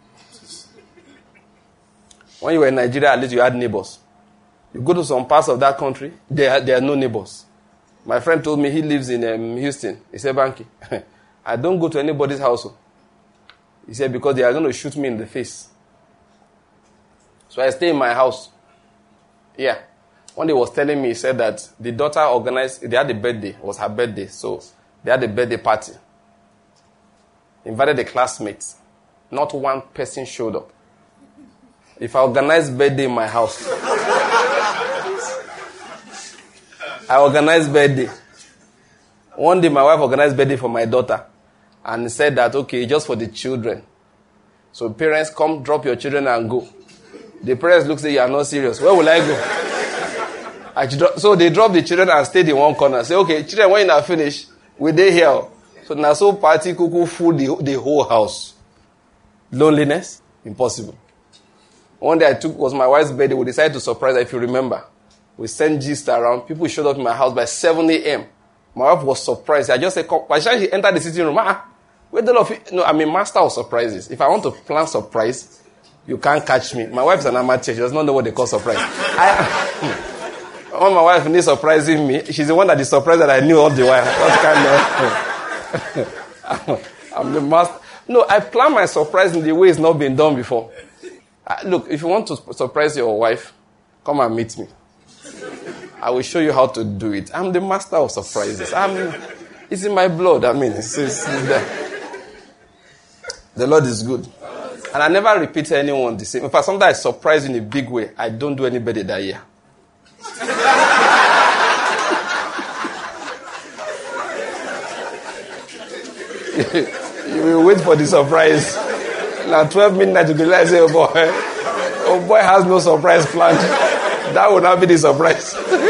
S1: When you were in Nigeria, at least you had neighbors. You go to some parts of that country, there are, there are no neighbors. My friend told me he lives in um, Houston. He said, Banky, I don't go to anybody's house. He said, because they are going to shoot me in the face. So I stay in my house. Yeah. One day he was telling me, he said that the daughter organized, they had a birthday. It was her birthday. So they had a birthday party. Invited the classmates. Not one person showed up. If I organized birthday in my house, I organized birthday. One day my wife organized birthday for my daughter and said that, okay, just for the children. So parents, come drop your children and go. The parents look, say, you are not serious. Where will I go? I dro- so they drop the children and stayed in one corner. Say, okay, children, when you are finished, we they here. So now so party cuckoo food the, the whole house. Loneliness? Impossible. One day I took, was my wife's birthday. We decided to surprise her, if you remember. We sent gist around. People showed up in my house by seven a.m. My wife was surprised. I just said, by the time she entered the sitting room, ah, where the love? No, I'm a master of surprises. If I want to plan surprise, you can't catch me. My wife's an amateur. She does not know what they call surprise. I, when my wife needs surprising me, she's the one that is surprised that I knew all the while. What kind of... I'm the master. No, I plan my surprise in the way it's not been done before. Uh, look, if you want to surprise your wife, come and meet me. I will show you how to do it. I'm the master of surprises. I'm, it's in my blood. I mean, it's, it's, it's there. The Lord is good. And I never repeat to anyone the same. In fact, sometimes I surprise in a big way. I don't do anybody that year. You will wait for the surprise. Now, twelve midnight, you can say, oh boy, oh boy has no surprise planned. That will not be the surprise.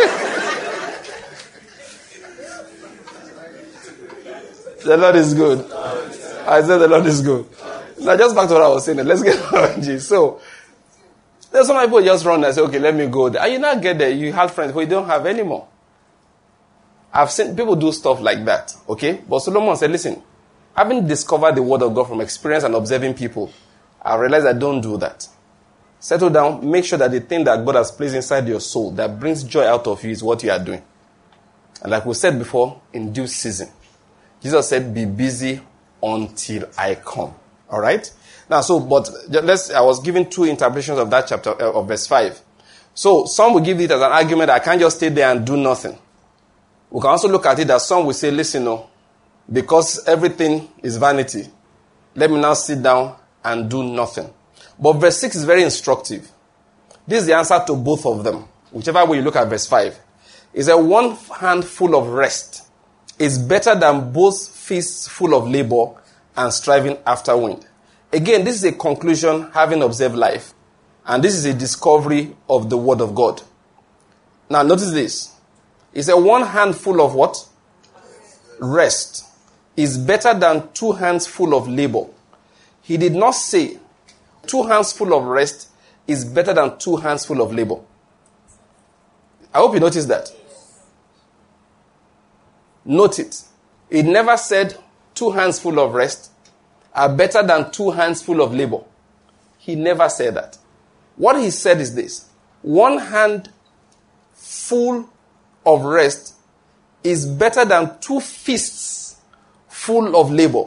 S1: The Lord is good. I said the Lord is good. Now, just back to what I was saying. Let's get on. So, there's some people just run and say, okay, let me go there. And you not get there. You have friends who you don't have anymore. I've seen people do stuff like that. Okay? But Solomon said, listen, having discovered the word of God from experience and observing people, I realized I don't do that. Settle down. Make sure that the thing that God has placed inside your soul that brings joy out of you is what you are doing. And like we said before, in due season. Jesus said, be busy until I come. All right? Now, so, but let's, I was giving two interpretations of that chapter, uh, of verse five. So, some will give it as an argument, I can't just stay there and do nothing. We can also look at it as some will say, listen, no, because everything is vanity, let me now sit down and do nothing. But verse six is very instructive. This is the answer to both of them. Whichever way you look at verse five. Is that one handful of rest is better than both feasts full of labor and striving after wind. Again, this is a conclusion having observed life. And this is a discovery of the word of God. Now notice this. It's a one handful of what? Rest is better than two hands full of labor. He did not say two hands full of rest is better than two hands full of labor. I hope you noticed that. Note it. It never said two hands full of rest are better than two hands full of labor. He never said that. What he said is this: one hand full of rest is better than two fists full of labor.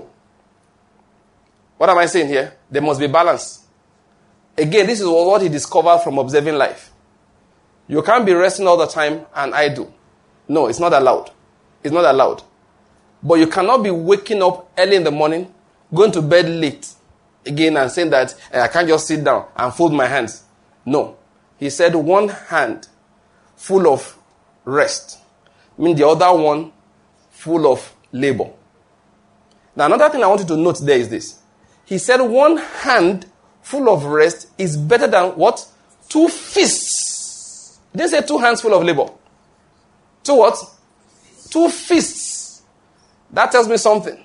S1: What am I saying here? There must be balance. Again, this is what he discovered from observing life. You can't be resting all the time and idle. No, it's not allowed. It's not allowed. But you cannot be waking up early in the morning, going to bed late again and saying that eh, I can't just sit down and fold my hands. No. He said one hand full of rest, mean the other one full of labor. Now another thing I want you to note there is this. He said one hand full of rest is better than what? Two fists. He didn't say two hands full of labor. Two what? Two fists. That tells me something.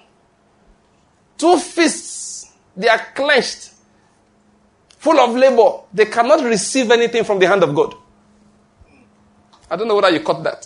S1: Two fists. They are clenched. Full of labor. They cannot receive anything from the hand of God. I don't know whether you caught that.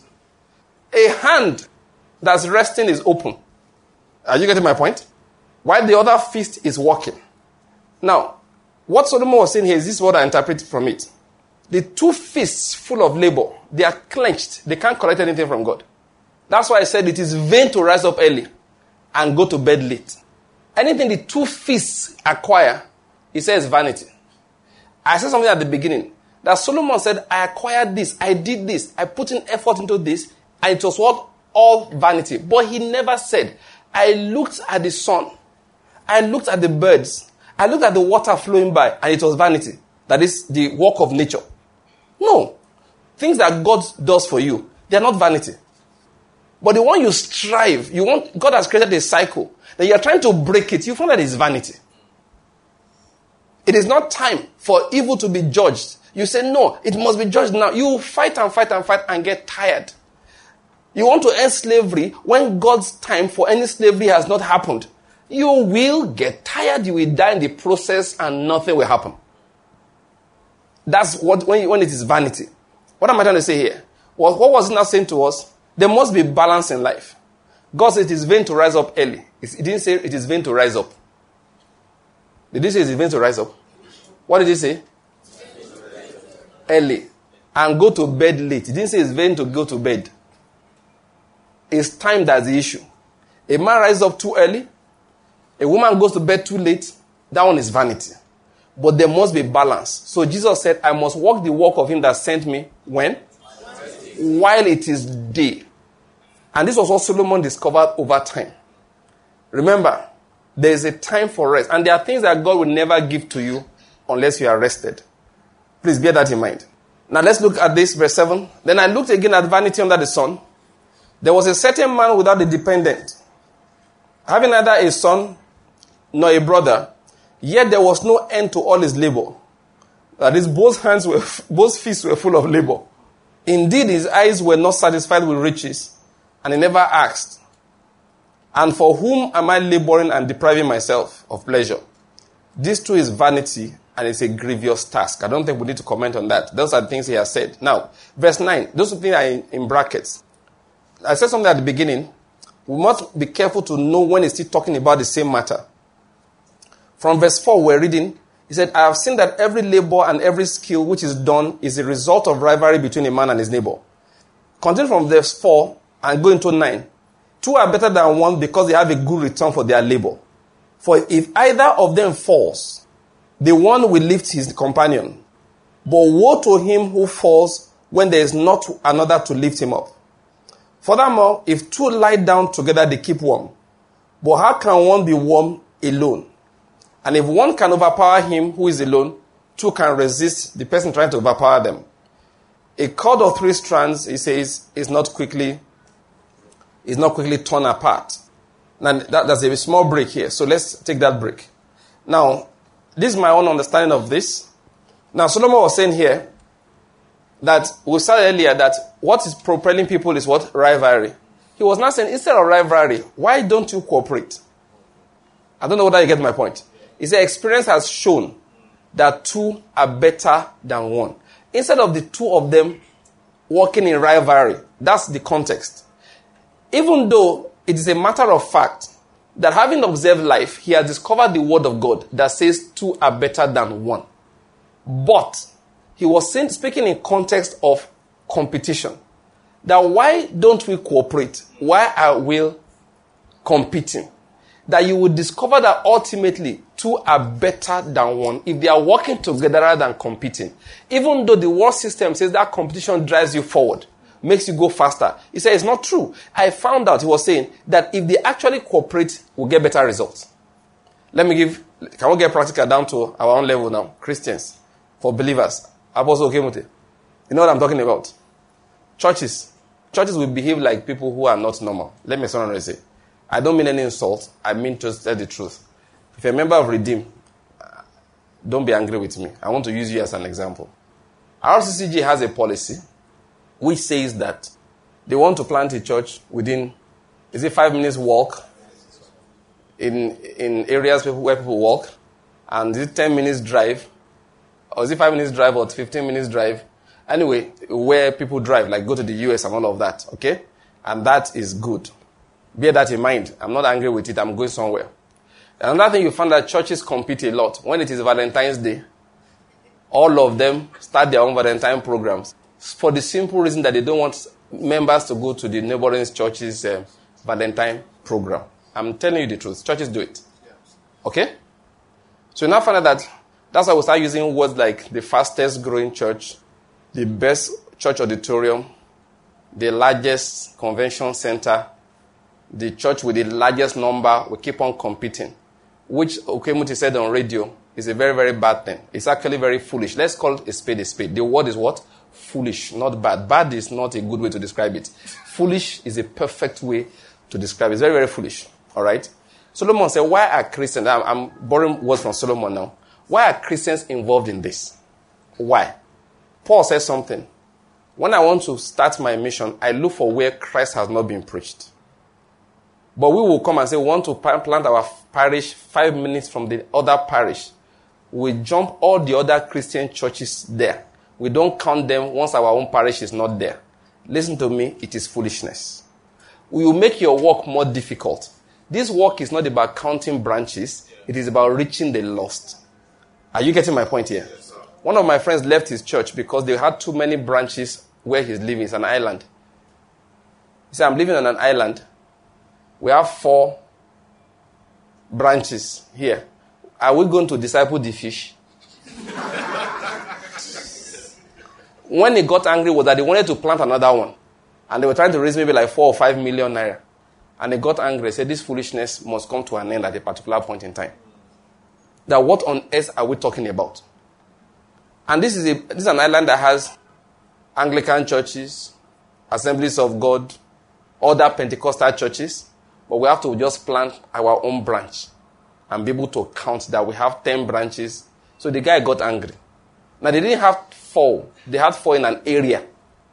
S1: A hand that's resting is open. Are you getting my point? While the other fist is working. Now, what Solomon was saying here is this is what I interpret from it. The two fists full of labor, they are clenched. They can't collect anything from God. That's why I said it is vain to rise up early and go to bed late. Anything the two fists acquire, he says vanity. I said something at the beginning. That Solomon said, I acquired this, I did this, I put in effort into this, and it was what? All vanity. But he never said, I looked at the sun, I looked at the birds, I looked at the water flowing by, and it was vanity. That is the work of nature. No. Things that God does for you, they are not vanity. But the one you strive, you want, God has created a cycle, that you are trying to break it, you find that it's vanity. It is not time for evil to be judged. You say, no, it must be judged now. You fight and fight and fight and get tired. You want to end slavery when God's time for any slavery has not happened. You will get tired. You will die in the process and nothing will happen. That's what when, when it is vanity. What am I trying to say here? Well, what was he not saying to us? There must be balance in life. God said it is vain to rise up early. He didn't say it is vain to rise up. Did he say it is vain to rise up? What did he say? Early. And go to bed late. He didn't say it's vain to go to bed. It's time that's the issue. A man rises up too early. A woman goes to bed too late. That one is vanity. But there must be balance. So Jesus said, I must walk the walk of him that sent me. When? While it is day. And this was what Solomon discovered over time. Remember, there is a time for rest. And there are things that God will never give to you unless you are rested. Please bear that in mind. Now let's look at this, verse seven. Then I looked again at vanity under the sun. There was a certain man without a dependent, having neither a son nor a brother, yet there was no end to all his labor. That is, both hands were, both fists were full of labor. Indeed, his eyes were not satisfied with riches, and he never asked, and for whom am I laboring and depriving myself of pleasure? This too is vanity, and it's a grievous task. I don't think we need to comment on that. Those are the things he has said. Now, verse nine, those things are in, in brackets. I said something at the beginning. We must be careful to know when he's still talking about the same matter. From verse four, we're reading, he said, I have seen that every labor and every skill which is done is a result of rivalry between a man and his neighbor. Continue from verse four and go into nine. Two are better than one because they have a good return for their labor. For if either of them falls, the one will lift his companion. But woe to him who falls when there is not another to lift him up. Furthermore, if two lie down together, they keep warm. But how can one be warm alone? And if one can overpower him who is alone, two can resist the person trying to overpower them. A cord of three strands, he says, is not quickly, is not quickly torn apart. Now, that, that's a small break here. So let's take that break. Now, this is my own understanding of this. Now, Solomon was saying here that we said earlier that what is propelling people is what? Rivalry. He was not saying, instead of rivalry, why don't you cooperate? I don't know whether you get my point. He said, experience has shown that two are better than one. Instead of the two of them working in rivalry, that's the context. Even though it is a matter of fact that having observed life, he has discovered the word of God that says two are better than one. But he was saying, speaking in context of competition. That why don't we cooperate? Why are we competing? That you will discover that ultimately two are better than one if they are working together rather than competing. Even though the world system says that competition drives you forward, makes you go faster. He said it's not true. I found out, he was saying, that if they actually cooperate, we'll get better results. Let me give, can we get practical down to our own level now? Christians, for believers. Apostle Okemuti. You know what I'm talking about? Churches. Churches will behave like people who are not normal. Let me say, I don't mean any insult. I mean to tell the truth. If you're a member of Redeem, don't be angry with me. I want to use you as an example. R C C G has a policy which says that they want to plant a church within, is it five minutes walk in in areas where people walk, and is it ten minutes drive, or is it five minutes drive or fifteen minutes drive? Anyway, where people drive, like go to the U S and all of that, okay? And that is good. Bear that in mind. I'm not angry with it. I'm going somewhere. Another thing you find that churches compete a lot. When it is Valentine's Day, all of them start their own Valentine programs for the simple reason that they don't want members to go to the neighboring church's uh, Valentine program. I'm telling you the truth. Churches do it. Okay? So you now find out that that's why we start using words like the fastest growing church, the best church auditorium, the largest convention center, the church with the largest number. We keep on competing, which Okemuti said on radio is a very, very bad thing. It's actually very foolish. Let's call it a spade a spade. The word is what? Foolish, not bad. Bad is not a good way to describe it. Foolish is a perfect way to describe it. It's very, very foolish. All right? Solomon said, why are Christians, I'm, I'm borrowing words from Solomon now. Why are Christians involved in this? Why? Paul says something. When I want to start my mission, I look for where Christ has not been preached. But we will come and say, we want to plant our parish five minutes from the other parish. We jump all the other Christian churches there. We don't count them once our own parish is not there. Listen to me, it is foolishness. We will make your work more difficult. This work is not about counting branches. It is about reaching the lost. Are you getting my point here? Yes, sir. One of my friends left his church because they had too many branches where he's living. It's an island. He said, I'm living on an island. We have four branches here. Are we going to disciple the fish? When he got angry was that they wanted to plant another one. And they were trying to raise maybe like four or five million naira. And he got angry. He said, this foolishness must come to an end at a particular point in time. That what on earth are we talking about? And this is, a, this is an island that has Anglican churches, Assemblies of God, other Pentecostal churches. But we have to just plant our own branch and be able to count that we have ten branches. So the guy got angry. Now, they didn't have four. They had four in an area.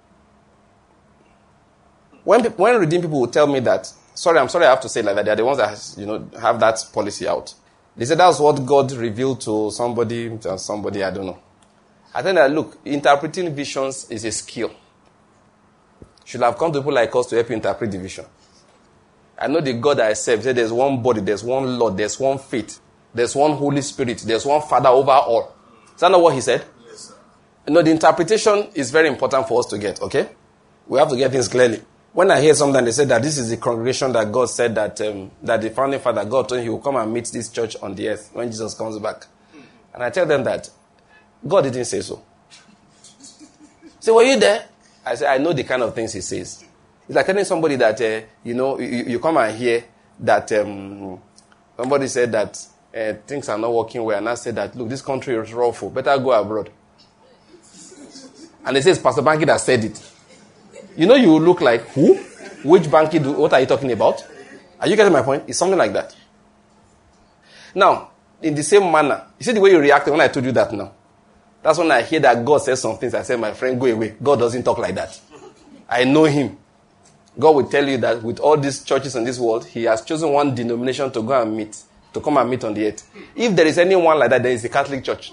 S1: When people, when redeemed people will tell me that, sorry, I'm sorry I have to say it like that. They're the ones that, you know, have that policy out. They said that's what God revealed to somebody, to somebody, I don't know. I tell them, look, interpreting visions is a skill. Should have come to people like us to help you interpret the vision. I know the God I serve said there's one body, there's one Lord, there's one faith, there's one Holy Spirit, there's one Father over all. Is that not what he said? Yes, sir. You know, the interpretation is very important for us to get, okay? We have to get things clearly. When I hear something, they say that this is the congregation that God said that um, that the founding father, God told him he will come and meet this church on the earth when Jesus comes back. And I tell them that God didn't say so. Say, were you there? I say, I know the kind of things he says. It's like telling somebody that, uh, you know, you, you come and hear that um, somebody said that uh, things are not working well. And I said that, look, this country is awful. Better go abroad. And they say it's Pastor Banky that said it. You know, you look like, who? Which Banky? Do, what are you talking about? Are you getting my point? It's something like that. Now, in the same manner, you see the way you reacted when I told you that now? That's when I hear that God says some things. I say, my friend, go away. God doesn't talk like that. I know him. God will tell you that with all these churches in this world, he has chosen one denomination to go and meet, to come and meet on the earth. If there is anyone like that, there is the Catholic Church.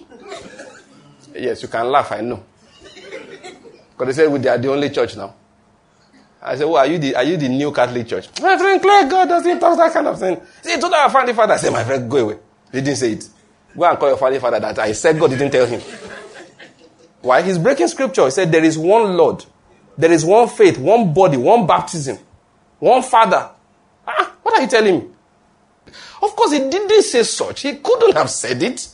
S1: Yes, you can laugh, I know. Because they say they are the only church now. I said, well, are you the, are you the new Catholic Church? My friend, Claire, God doesn't talk that kind of thing. He told our founding father. I said, my friend, go away. He didn't say it. Go and call your founding father that I said God didn't tell him. Why? He's breaking scripture. He said, there is one Lord. There is one faith, one body, one baptism, one Father. Ah, what are you telling me? Of course, he didn't say such. He couldn't have said it.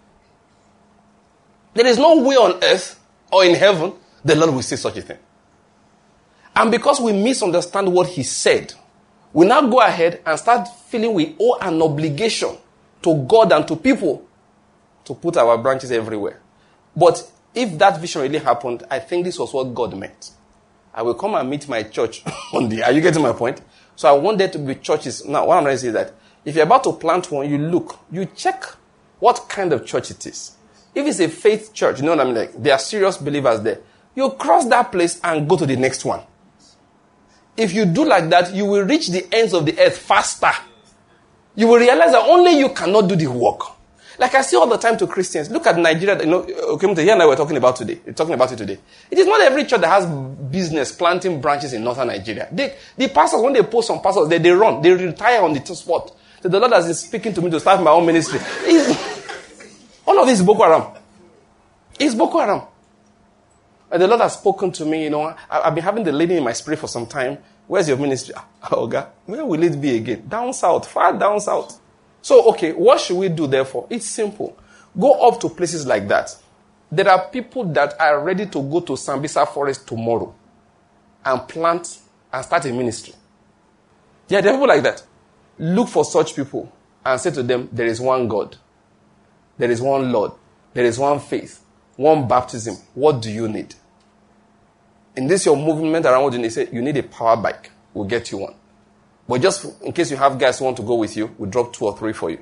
S1: There is no way on earth or in heaven the Lord will say such a thing. And because we misunderstand what he said, we now go ahead and start feeling we owe an obligation to God and to people to put our branches everywhere. But if that vision really happened, I think this was what God meant. I will come and meet my church on the... Are you getting my point? So I want there to be churches. Now, what I'm trying to say is that if you're about to plant one, you look, you check what kind of church it is. If it's a faith church, you know what I mean? Like, there are serious believers there. You cross that place and go to the next one. If you do like that, you will reach the ends of the earth faster. You will realize that only you cannot do the work. Like I say all the time to Christians, look at Nigeria, you know, okay, here and I were talking about today, we're talking about it today. It is not every church that has business planting branches in northern Nigeria. They, the pastors, when they post some pastors, they, they run, they retire on the spot. So the Lord has been speaking to me to start my own ministry. It's, all of this is Boko Haram. It's Boko Haram. And the Lord has spoken to me, you know, I, I've been having the leading in my spirit for some time. Where's your ministry? Oh God, where will it be again? Down south, far down south. So, okay, what should we do therefore? It's simple. Go up to places like that. There are people that are ready to go to Sambisa Forest tomorrow and plant and start a ministry. Yeah, there are people like that. Look for such people and say to them, there is one God. There is one Lord. There is one faith. One baptism. What do you need? In this your movement around what you need, say, you need a power bike. We'll get you one. But just in case you have guys who want to go with you, we'll drop two or three for you.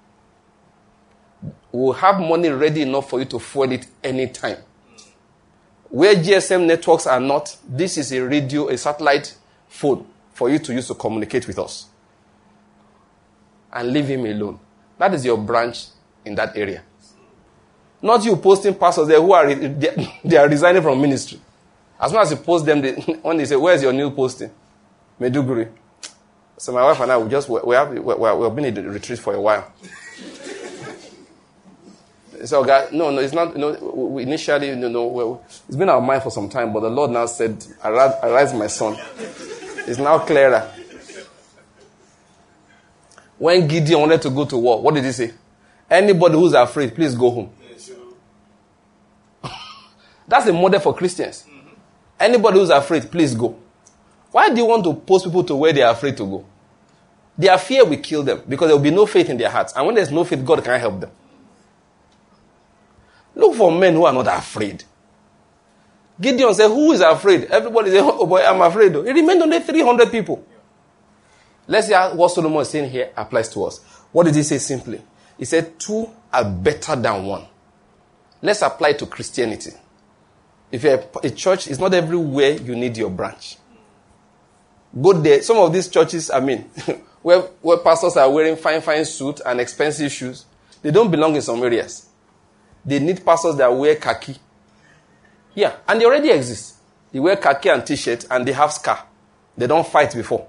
S1: We'll have money ready enough for you to fuel it anytime. Where G S M networks are not, this is a radio, a satellite phone for you to use to communicate with us. And leave him alone. That is your branch in that area. Not you posting pastors there who are they are resigning from ministry. As soon as you post them, they, when they say, where's your new posting? Meduguri. So my wife and I, we just, we have, we, we've been in the retreat for a while. So God, no, no, it's not, no, we initially, you know, well, it's been our mind for some time, but the Lord now said, arise, arise my son. It's now clearer. When Gideon wanted to go to war, what did he say? Anybody who's afraid, please go home. That's a model for Christians. Mm-hmm. Anybody who's afraid, please go. Why do you want to post people to where they are afraid to go? Their fear will kill them because there will be no faith in their hearts. And when there's no faith, God can't help them. Look for men who are not afraid. Gideon said, who is afraid? Everybody said, oh boy, I'm afraid. It remained only three hundred people. Let's see what Solomon is saying here applies to us. What did he say simply? He said, two are better than one. Let's apply it to Christianity. If you're a church, it's not everywhere you need your branch. Go there. Some of these churches, I mean, where, where pastors are wearing fine, fine suits and expensive shoes, they don't belong in some areas. They need pastors that wear khaki. Yeah, and they already exist. They wear khaki and t-shirt and they have scar. They don't fight before.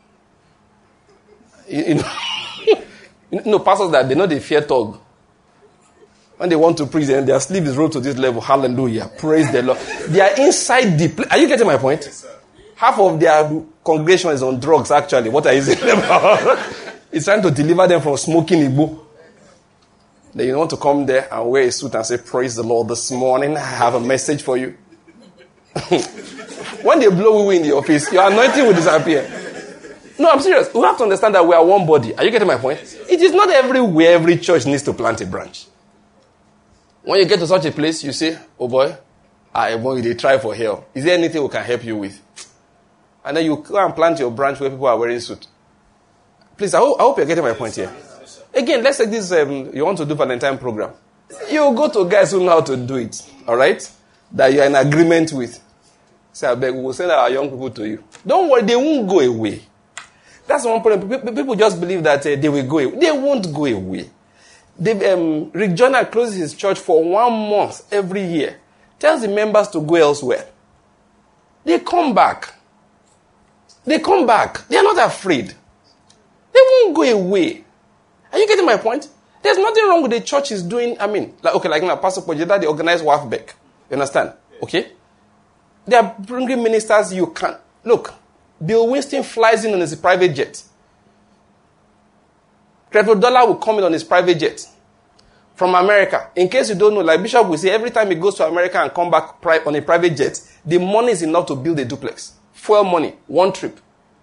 S1: You, you know, you know, pastors that they know they fear thug. When they want to preach, their sleeve is rolled to this level. Hallelujah. Praise the Lord. They are inside the place. Are you getting my point? Yes, half of their congregation is on drugs, actually. What are you saying about? It's trying to deliver them from smoking Igbo. Then you want to come there and wear a suit and say, praise the Lord, this morning I have a message for you. When they blow you in the office, your anointing will disappear. No, I'm serious. We have to understand that we are one body. Are you getting my point? It is not everywhere every church needs to plant a branch. When you get to such a place, you say, oh boy, I want you to try for help. Is there anything we can help you with? And then you go and plant your branch where people are wearing suit. Please, I hope, I hope you're getting my point here. Again, let's say this, um, you want to do Valentine program. You go to guys who know how to do it, all right? That you're in agreement with. Say, I beg, we will send our young people to you. Don't worry, they won't go away. That's one problem. People just believe that uh, they will go away. They won't go away. They, um, Rick Joyner closes his church for one month every year. Tells the members to go elsewhere. They come back. They come back. They are not afraid. They won't go away. Are you getting my point? There's nothing wrong with the church is doing. I mean, like, okay, like now, Pastor Pojeda, they organize Wafbeck. You understand? Okay? They are bringing ministers you can. Look, Bill Winston flies in on his private jet. Creflo Dollar will come in on his private jet from America. In case you don't know, like Bishop will say, every time he goes to America and come back pri- on a private jet, the money is enough to build a duplex. Fuel money, one trip.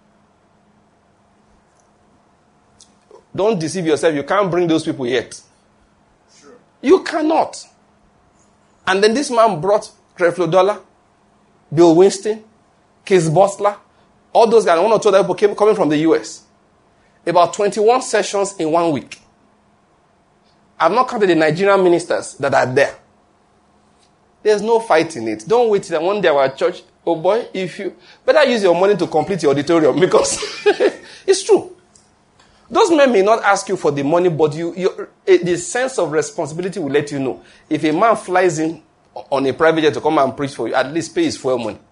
S1: Don't deceive yourself. You can't bring those people yet. Sure. You cannot. And then this man brought Creflo Dollar, Bill Winston, Case Butler, all those guys, one or two other people came coming from the U S. About twenty-one sessions in one week. I've not counted the Nigerian ministers that are there. There's no fight in it. Don't wait till one day our church, oh boy, if you better use your money to complete your auditorium because it's true. Those men may not ask you for the money, but you, you, the sense of responsibility will let you know. If a man flies in on a private jet to come and preach for you, at least pay his fuel money.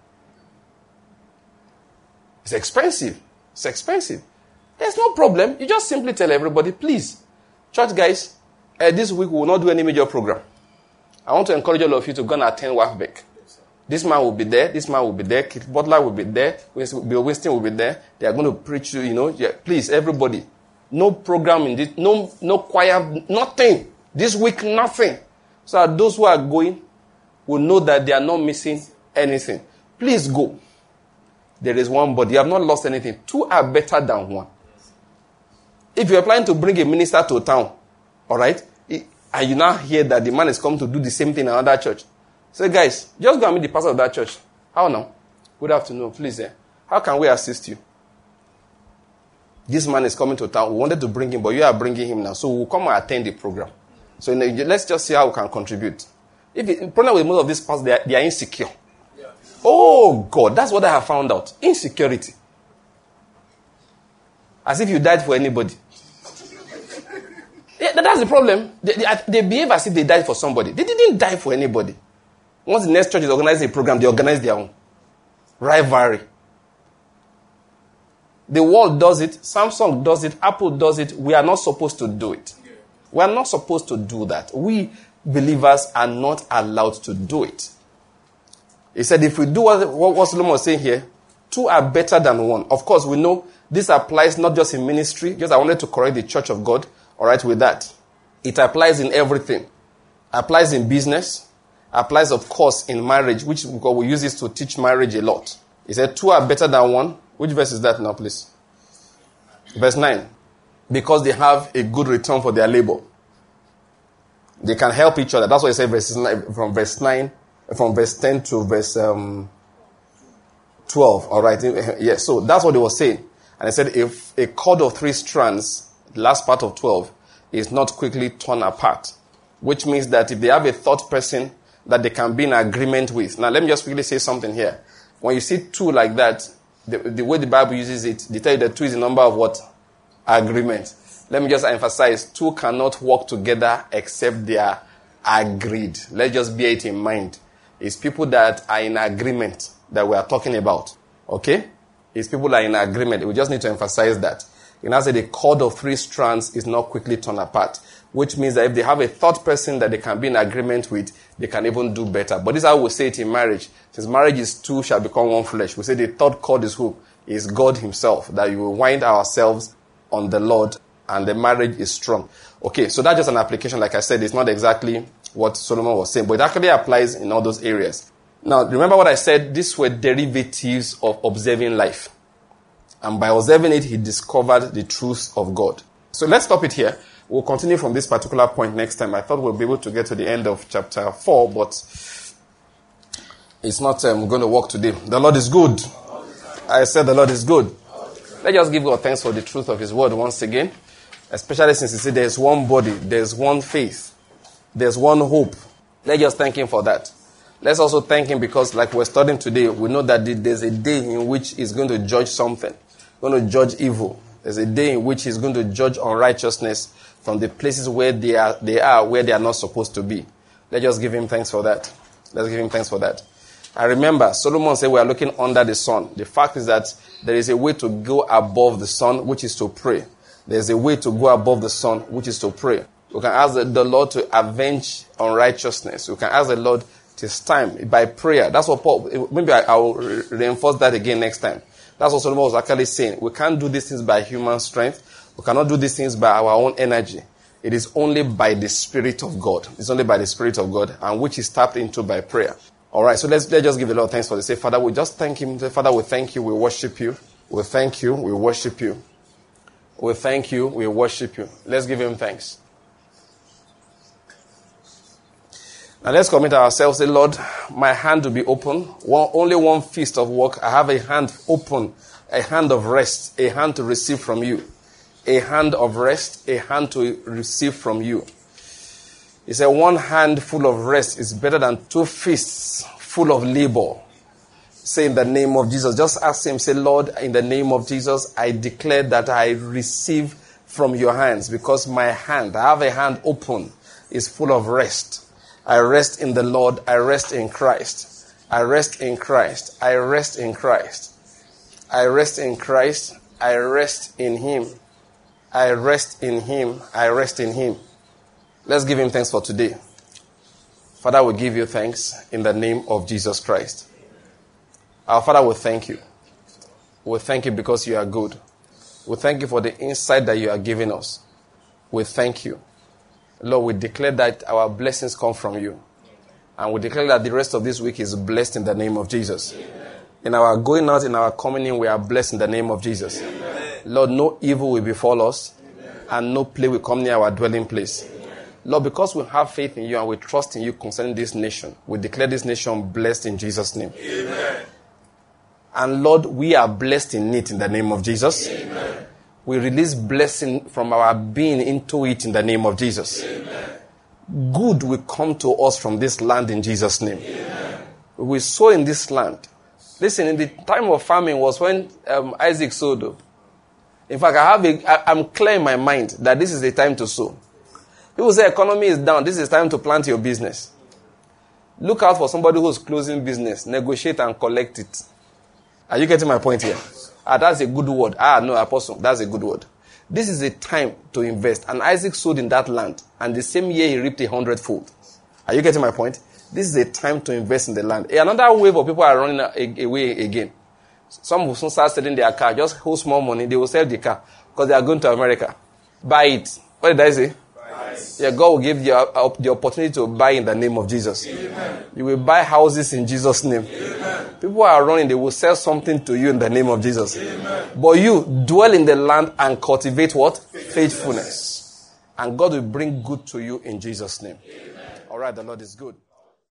S1: It's expensive. It's expensive. There's no problem. You just simply tell everybody, please, church guys, uh, this week we will not do any major program. I want to encourage all of you to go and attend Wafbeck. This man will be there. This man will be there. Keith Butler will be there. Bill Winston will be there. They are going to preach you, you know. Yeah, please, everybody. No program in this. No, no choir. Nothing. This week, nothing. So that those who are going will know that they are not missing anything. Please go. There is one body. You have not lost anything. Two are better than one. If you're planning to bring a minister to town, all right, and you now hear that the man is coming to do the same thing in another church, say, guys, just go and meet the pastor of that church. How now? Good afternoon, please. Eh? How can we assist you? This man is coming to town. We wanted to bring him, but you are bringing him now. So we'll come and attend the program. So let's just see how we can contribute. If the problem with most of these pastors, they are, they are insecure. Yeah. Oh, God, that's what I have found out. Insecurity. As if you died for anybody. Yeah, that's the problem. They, they, they behave as if they died for somebody. They didn't die for anybody. Once the next church is organizing a program, they organize their own. Rivalry. The world does it. Samsung does it. Apple does it. We are not supposed to do it. We are not supposed to do that. We believers are not allowed to do it. He said if we do what, what Solomon was saying here, two are better than one. Of course, we know this applies not just in ministry. Just I wanted to correct the church of God. All right, with that. It applies in everything. Applies in business. Applies, of course, in marriage, which because we use this to teach marriage a lot. He said two are better than one. Which verse is that now, please? Verse nine. Because they have a good return for their labor. They can help each other. That's why he said verses nine, from verse nine, from verse ten to verse um, twelve. All right. Yes. So that's what he was saying. And he said if a cord of three strands, the last part of twelve, is not quickly torn apart. Which means that if they have a third person that they can be in agreement with. Now let me just quickly say something here. When you see two like that, the, the way the Bible uses it, they tell you that two is the number of what? Agreement. Let me just emphasize, two cannot work together except they are agreed. Let's just bear it in mind. It's people that are in agreement that we are talking about. Okay? It's people that are in agreement. We just need to emphasize that. You know, say the cord of three strands is not quickly torn apart. Which means that if they have a third person that they can be in agreement with, they can even do better. But this is how we say it in marriage. Since marriage is two shall become one flesh. We say the third cord is who? Is God himself. That you will wind ourselves on the Lord and the marriage is strong. Okay, so that's just an application. Like I said, it's not exactly what Solomon was saying. But it actually applies in all those areas. Now, remember what I said? These were derivatives of observing life. And by observing it, he discovered the truth of God. So let's stop it here. We'll continue from this particular point next time. I thought we'll be able to get to the end of chapter four, but it's not um, going to work today. The Lord is good. I said the Lord is good. Let's just give God thanks for the truth of his word once again. Especially since he said there's one body, there's one faith, there's one hope. Let's just thank him for that. Let's also thank him because like we're studying today, we know that there's a day in which he's going to judge something. Going to judge evil. There's a day in which he's going to judge unrighteousness from the places where they are, they are where they are not supposed to be. Let's just give him thanks for that. Let's give him thanks for that. And remember, Solomon said we are looking under the sun. The fact is that there is a way to go above the sun, which is to pray. There's a way to go above the sun, which is to pray. We can ask the, the Lord to avenge unrighteousness. We can ask the Lord, it is time, by prayer. That's what Paul, maybe I, I will re- reinforce that again next time. That's what Solomon was actually saying. We can't do these things by human strength. We cannot do these things by our own energy. It is only by the Spirit of God. It's only by the Spirit of God, and which is tapped into by prayer. All right, so let's, let's just give the Lord thanks for this. Say, Father, we just thank him. Say, Father, we thank you. We worship you. We thank you. We worship you. We thank you. We worship you. Let's give him thanks. Now let's commit ourselves. Say, Lord, my hand will be open. One, only one feast of work. I have a hand open, a hand of rest, a hand to receive from you. A hand of rest, a hand to receive from you. He said, one hand full of rest is better than two fists full of labor. Say in the name of Jesus. Just ask him, say, Lord, in the name of Jesus, I declare that I receive from your hands because my hand, I have a hand open, is full of rest. I rest in the Lord. I rest in Christ. I rest in Christ. I rest in Christ. I rest in Christ. I rest in him. I rest in him. I rest in him. Let's give him thanks for today. Father, we give you thanks in the name of Jesus Christ. Our Father, we thank you. We thank you because you are good. We thank you for the insight that you are giving us. We thank you. Lord, we declare that our blessings come from you. And we declare that the rest of this week is blessed in the name of Jesus. Amen. In our going out, in our coming in, we are blessed in the name of Jesus. Amen. Lord, no evil will befall us. Amen. And no plague will come near our dwelling place. Amen. Lord, because we have faith in you and we trust in you concerning this nation, we declare this nation blessed in Jesus' name. Amen. And Lord, we are blessed in it in the name of Jesus. Amen. We release blessing from our being into it in the name of Jesus. Amen. Good will come to us from this land in Jesus' name. Amen. We sow in this land. Listen, in the time of famine was when um, Isaac sowed. In fact, I have a, I, I'm clear in my mind that this is the time to sow. People say economy is down. This is time to plant your business. Look out for somebody who's closing business. Negotiate and collect it. Are you getting my point here? Ah, that's a good word. Ah, no, apostle, that's a good word. This is a time to invest. And Isaac sowed in that land. And the same year he reaped a hundredfold. Are you getting my point? This is a time to invest in the land. Another wave of people are running away again. Some will soon start selling their car. Just hold small money. They will sell the car. Because they are going to America. Buy it. What did I say? Yeah, God will give you uh, the opportunity to buy in the name of Jesus. Amen. You will buy houses in Jesus' name. Amen. People are running, they will sell something to you in the name of Jesus. Amen. But you dwell in the land and cultivate what? Faithfulness. Faithfulness. And God will bring good to you in Jesus' name. Amen. All right, the Lord is good.